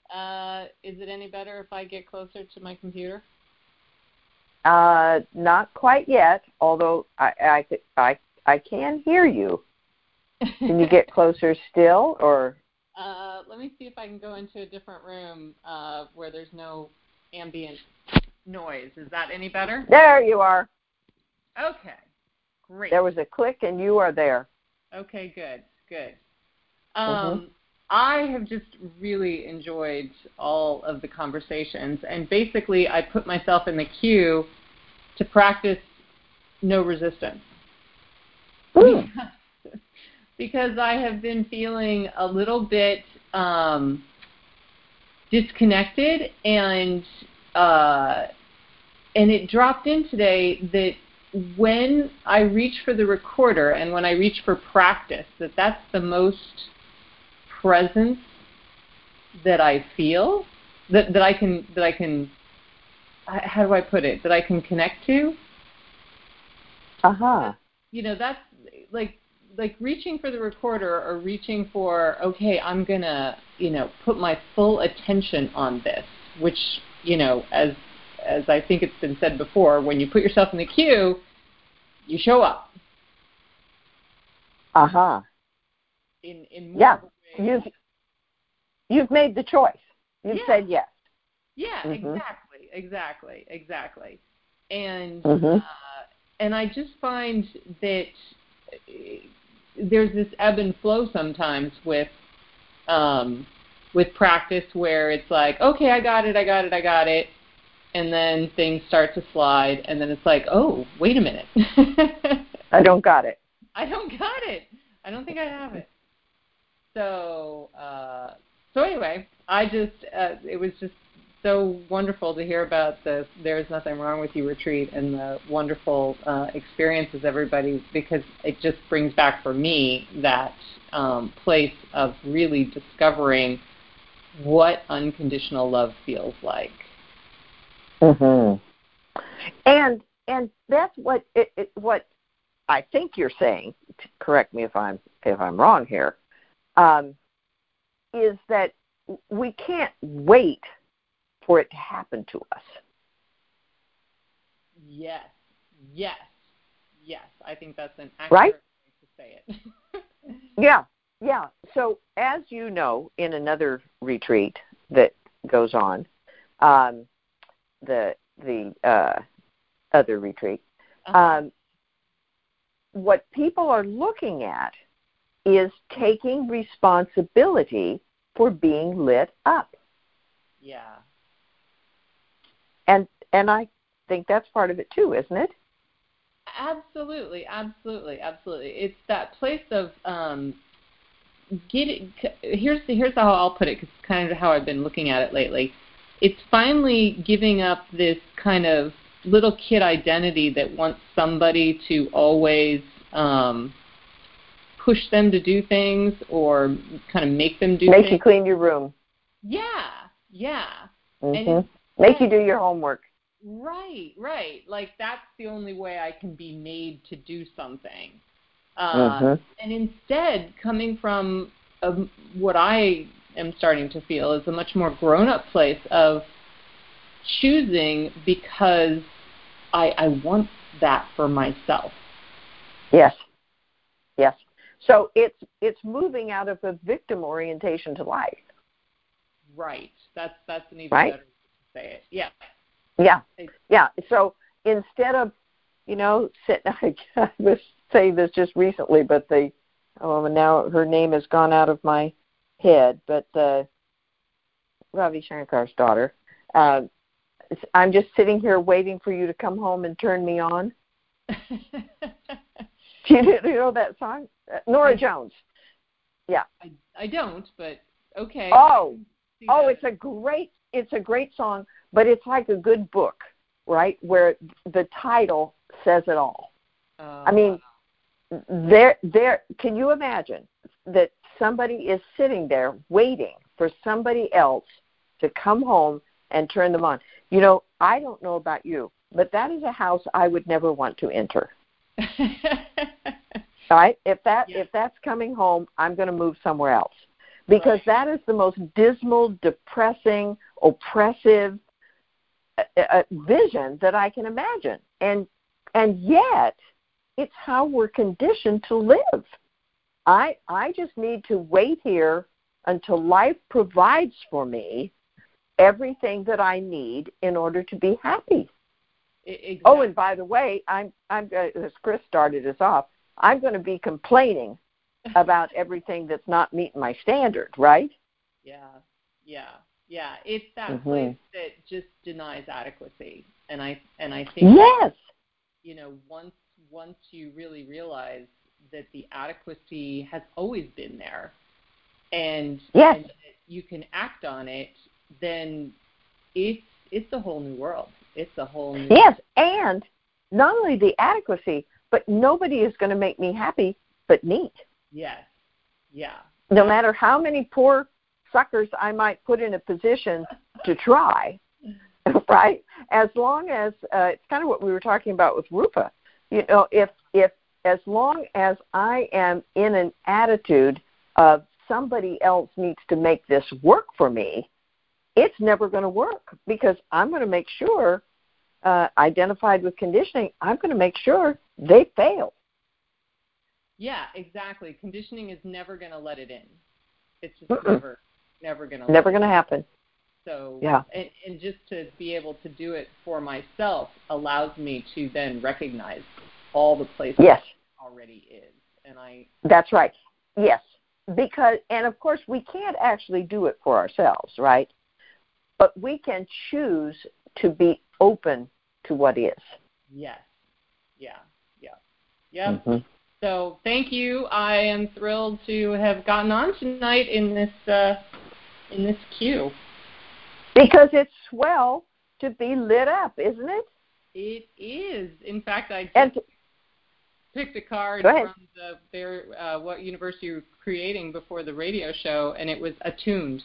Speaker 9: Uh, is it any better if I get closer to my computer?
Speaker 3: Uh, not quite yet, although I, I, I, I can hear you. Can you get closer still, or?
Speaker 9: Uh, let me see if I can go into a different room uh, where there's no ambient noise. Is that any better?
Speaker 3: There you are.
Speaker 9: Okay, great.
Speaker 3: There was a click, and you are there.
Speaker 9: Okay, good, good. Um,
Speaker 3: mm-hmm.
Speaker 9: I have just really enjoyed all of the conversations, and basically I put myself in the queue to practice no resistance.
Speaker 3: Ooh.
Speaker 9: Because I have been feeling a little bit um, disconnected, and uh, and it dropped in today that when I reach for the recorder and when I reach for practice, that that's the most presence that I feel, that, that I can, that I can, how do I put it, that I can connect to.
Speaker 3: Uh-huh.
Speaker 9: You know, that's like, like reaching for the recorder or reaching for, okay, I'm going to, you know, put my full attention on this, which, you know, as as I think it's been said before, when you put yourself in the queue, you show up.
Speaker 3: Uh-huh.
Speaker 9: In, in more
Speaker 3: yeah,
Speaker 9: of a way.
Speaker 3: you've, you've made the choice. You've
Speaker 9: yeah.
Speaker 3: said yes.
Speaker 9: Yeah,
Speaker 3: mm-hmm.
Speaker 9: exactly, exactly, exactly. And
Speaker 3: mm-hmm.
Speaker 9: uh, and I just find that there's this ebb and flow sometimes with um, with practice where it's like, okay, I got it, I got it, I got it, and then things start to slide, and then it's like, oh, wait a minute.
Speaker 3: I don't got it.
Speaker 9: I don't got it. I don't think I have it. So, uh, so anyway, I just, uh, it was just so wonderful to hear about the There's Nothing Wrong With You retreat and the wonderful uh, experiences everybody, because it just brings back for me that um, place of really discovering what unconditional love feels like.
Speaker 3: Mm-hmm. And and that's what it, it, what I think you're saying. Correct me if I'm if I'm wrong here. Um, is that we can't wait for it to happen to us.
Speaker 9: Yes, yes, yes. I think that's an accurate
Speaker 3: right?
Speaker 9: way to say it.
Speaker 3: yeah, yeah. So as you know, in another retreat that goes on, um, the the uh, other retreat,
Speaker 9: uh-huh.
Speaker 3: um, what people are looking at is taking responsibility for being lit up.
Speaker 9: Yeah.
Speaker 3: And and I think that's part of it too, isn't it?
Speaker 9: Absolutely, absolutely, absolutely. It's that place of um, getting. Here's here's how I'll put it, because it's kind of how I've been looking at it lately. It's finally giving up this kind of little kid identity that wants somebody to always um, push them to do things or kind of make them do
Speaker 3: make
Speaker 9: things.
Speaker 3: you clean your room.
Speaker 9: Yeah, yeah.
Speaker 3: Mm-hmm.
Speaker 9: And
Speaker 3: make you do your homework.
Speaker 9: Right, right. Like that's the only way I can be made to do something. Uh,
Speaker 3: mm-hmm.
Speaker 9: And instead, coming from a, what I am starting to feel is a much more grown-up place of choosing because I, I want that for myself.
Speaker 3: Yes, yes. So it's it's moving out of a victim orientation to life.
Speaker 9: Right. That's that's an even
Speaker 3: right?
Speaker 9: better way to say it. Yeah.
Speaker 3: Yeah, yeah. So instead of, you know, sit, I was saying this just recently, but the oh now her name has gone out of my head. But uh, Ravi Shankar's daughter. Uh, I'm just sitting here waiting for you to come home and turn me on. Do you, do you know that song? Uh, Nora I, Jones. Yeah.
Speaker 9: I, I don't, but okay.
Speaker 3: Oh, oh,
Speaker 9: that.
Speaker 3: it's a great it's a great song, but it's like a good book, right? Where the title says it all.
Speaker 9: Uh,
Speaker 3: I mean, there there. Can you imagine that somebody is sitting there waiting for somebody else to come home and turn them on? You know, I don't know about you, but that is a house I would never want to enter. Right? If that
Speaker 9: yeah.
Speaker 3: if that's coming home, I'm going to move somewhere else, because that is the most dismal, depressing, oppressive uh, uh, vision that I can imagine. And and yet, it's how we're conditioned to live. I I just need to wait here until life provides for me everything that I need in order to be happy.
Speaker 9: Exactly.
Speaker 3: Oh, and by the way, I'm I'm uh, as Chris started us off, I'm going to be complaining about everything that's not meeting my standard, right?
Speaker 9: Yeah, yeah, yeah. It's that
Speaker 3: mm-hmm.
Speaker 9: place that just denies adequacy, and I and I think
Speaker 3: yes,
Speaker 9: you know, once once you really realize that the adequacy has always been there, and,
Speaker 3: yes.
Speaker 9: and you can act on it, then it's it's a whole new world. It's a whole new
Speaker 3: yes, and not only the adequacy, but nobody is going to make me happy but me.
Speaker 9: Yes, yeah.
Speaker 3: No matter how many poor suckers I might put in a position to try, right? As long as uh, it's kind of what we were talking about with Rupa. You know, if if as long as I am in an attitude of somebody else needs to make this work for me, it's never going to work, because I'm going to make sure, uh, identified with conditioning, I'm going to make sure they fail.
Speaker 9: Yeah, exactly. Conditioning is never going to let it in. It's just
Speaker 3: Mm-mm.
Speaker 9: never, never going to.
Speaker 3: Never going to happen.
Speaker 9: So
Speaker 3: yeah,
Speaker 9: and, and just to be able to do it for myself allows me to then recognize all the places
Speaker 3: yes.
Speaker 9: it already is, and I.
Speaker 3: That's right. Yes, because and of course we can't actually do it for ourselves, right? But we can choose to be open to what is.
Speaker 9: Yes. Yeah. Yeah. Yep.
Speaker 3: Mm-hmm.
Speaker 9: So thank you. I am thrilled to have gotten on tonight in this uh, in this queue.
Speaker 3: Because it's swell to be lit up, isn't it?
Speaker 9: It is. In fact, I just
Speaker 3: and to,
Speaker 9: picked a card
Speaker 3: go ahead.
Speaker 9: from the, their uh, what university you're creating before the radio show, and it was attuned.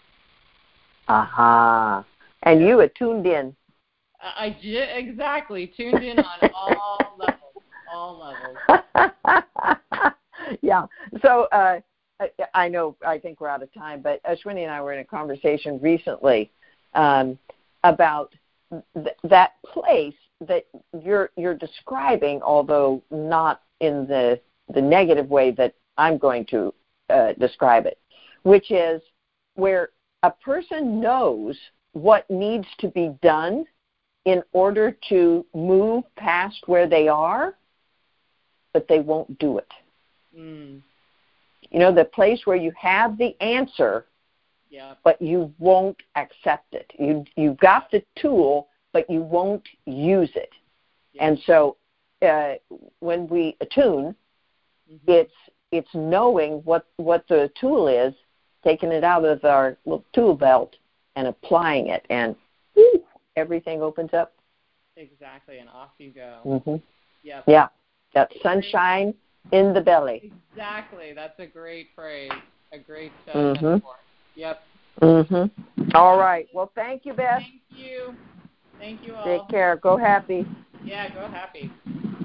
Speaker 3: Aha! Uh-huh. And you attuned in.
Speaker 9: I, I j- exactly tuned in on all levels. All levels.
Speaker 3: Yeah. So uh, I, I know, I think we're out of time, but Ashwini and I were in a conversation recently um, about th- that place that you're you're describing, although not in the the negative way that I'm going to uh, describe it, which is where a person knows what needs to be done in order to move past where they are, but they won't do it.
Speaker 9: Mm.
Speaker 3: You know, the place where you have the answer,
Speaker 9: yeah.
Speaker 3: but you won't accept it. You, you've got the tool, but you won't use it. Yeah. And so uh, when we attune, mm-hmm. it's it's knowing what, what the tool is, taking it out of our little tool belt and applying it, and whew, everything opens up.
Speaker 9: Exactly, and off you go.
Speaker 3: Mm-hmm.
Speaker 9: Yep.
Speaker 3: Yeah, that sunshine in the belly.
Speaker 9: Exactly, that's a great phrase, a great uh,
Speaker 3: mm-hmm.
Speaker 9: metaphor. Yep.
Speaker 3: Mm-hmm. All right. Well, thank you, Beth.
Speaker 9: Thank you. Thank you all.
Speaker 3: Take care. Go happy.
Speaker 9: Yeah, go happy.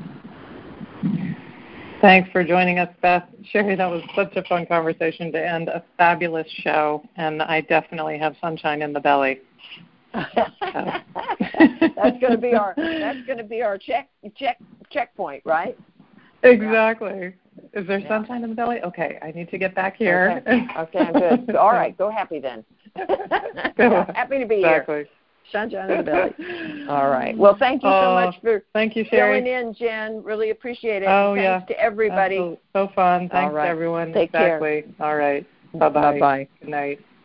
Speaker 1: Thanks for joining us, Beth. Sherry, that was such a fun conversation to end a fabulous show, and I definitely have sunshine in the belly.
Speaker 3: that's going to be our that's going to be our check check checkpoint, right?
Speaker 1: Exactly. Yeah. Is there
Speaker 3: yeah.
Speaker 1: sunshine in the belly? Okay, I need to get back here.
Speaker 3: Okay, okay I'm good. All right, go happy then. Happy to be
Speaker 1: exactly.
Speaker 3: here. Sunshine in the belly. All right. Well, thank you so
Speaker 1: oh,
Speaker 3: much for
Speaker 1: thank you, Sherry.
Speaker 3: filling in, Jen. Really appreciate it.
Speaker 1: Oh,
Speaker 3: and thanks
Speaker 1: yeah.
Speaker 3: to everybody.
Speaker 1: Absolutely. So fun. Thanks
Speaker 3: right.
Speaker 1: to everyone.
Speaker 3: Take
Speaker 1: exactly.
Speaker 3: care.
Speaker 1: All right. Bye-bye.
Speaker 3: Bye-bye.
Speaker 1: Good night.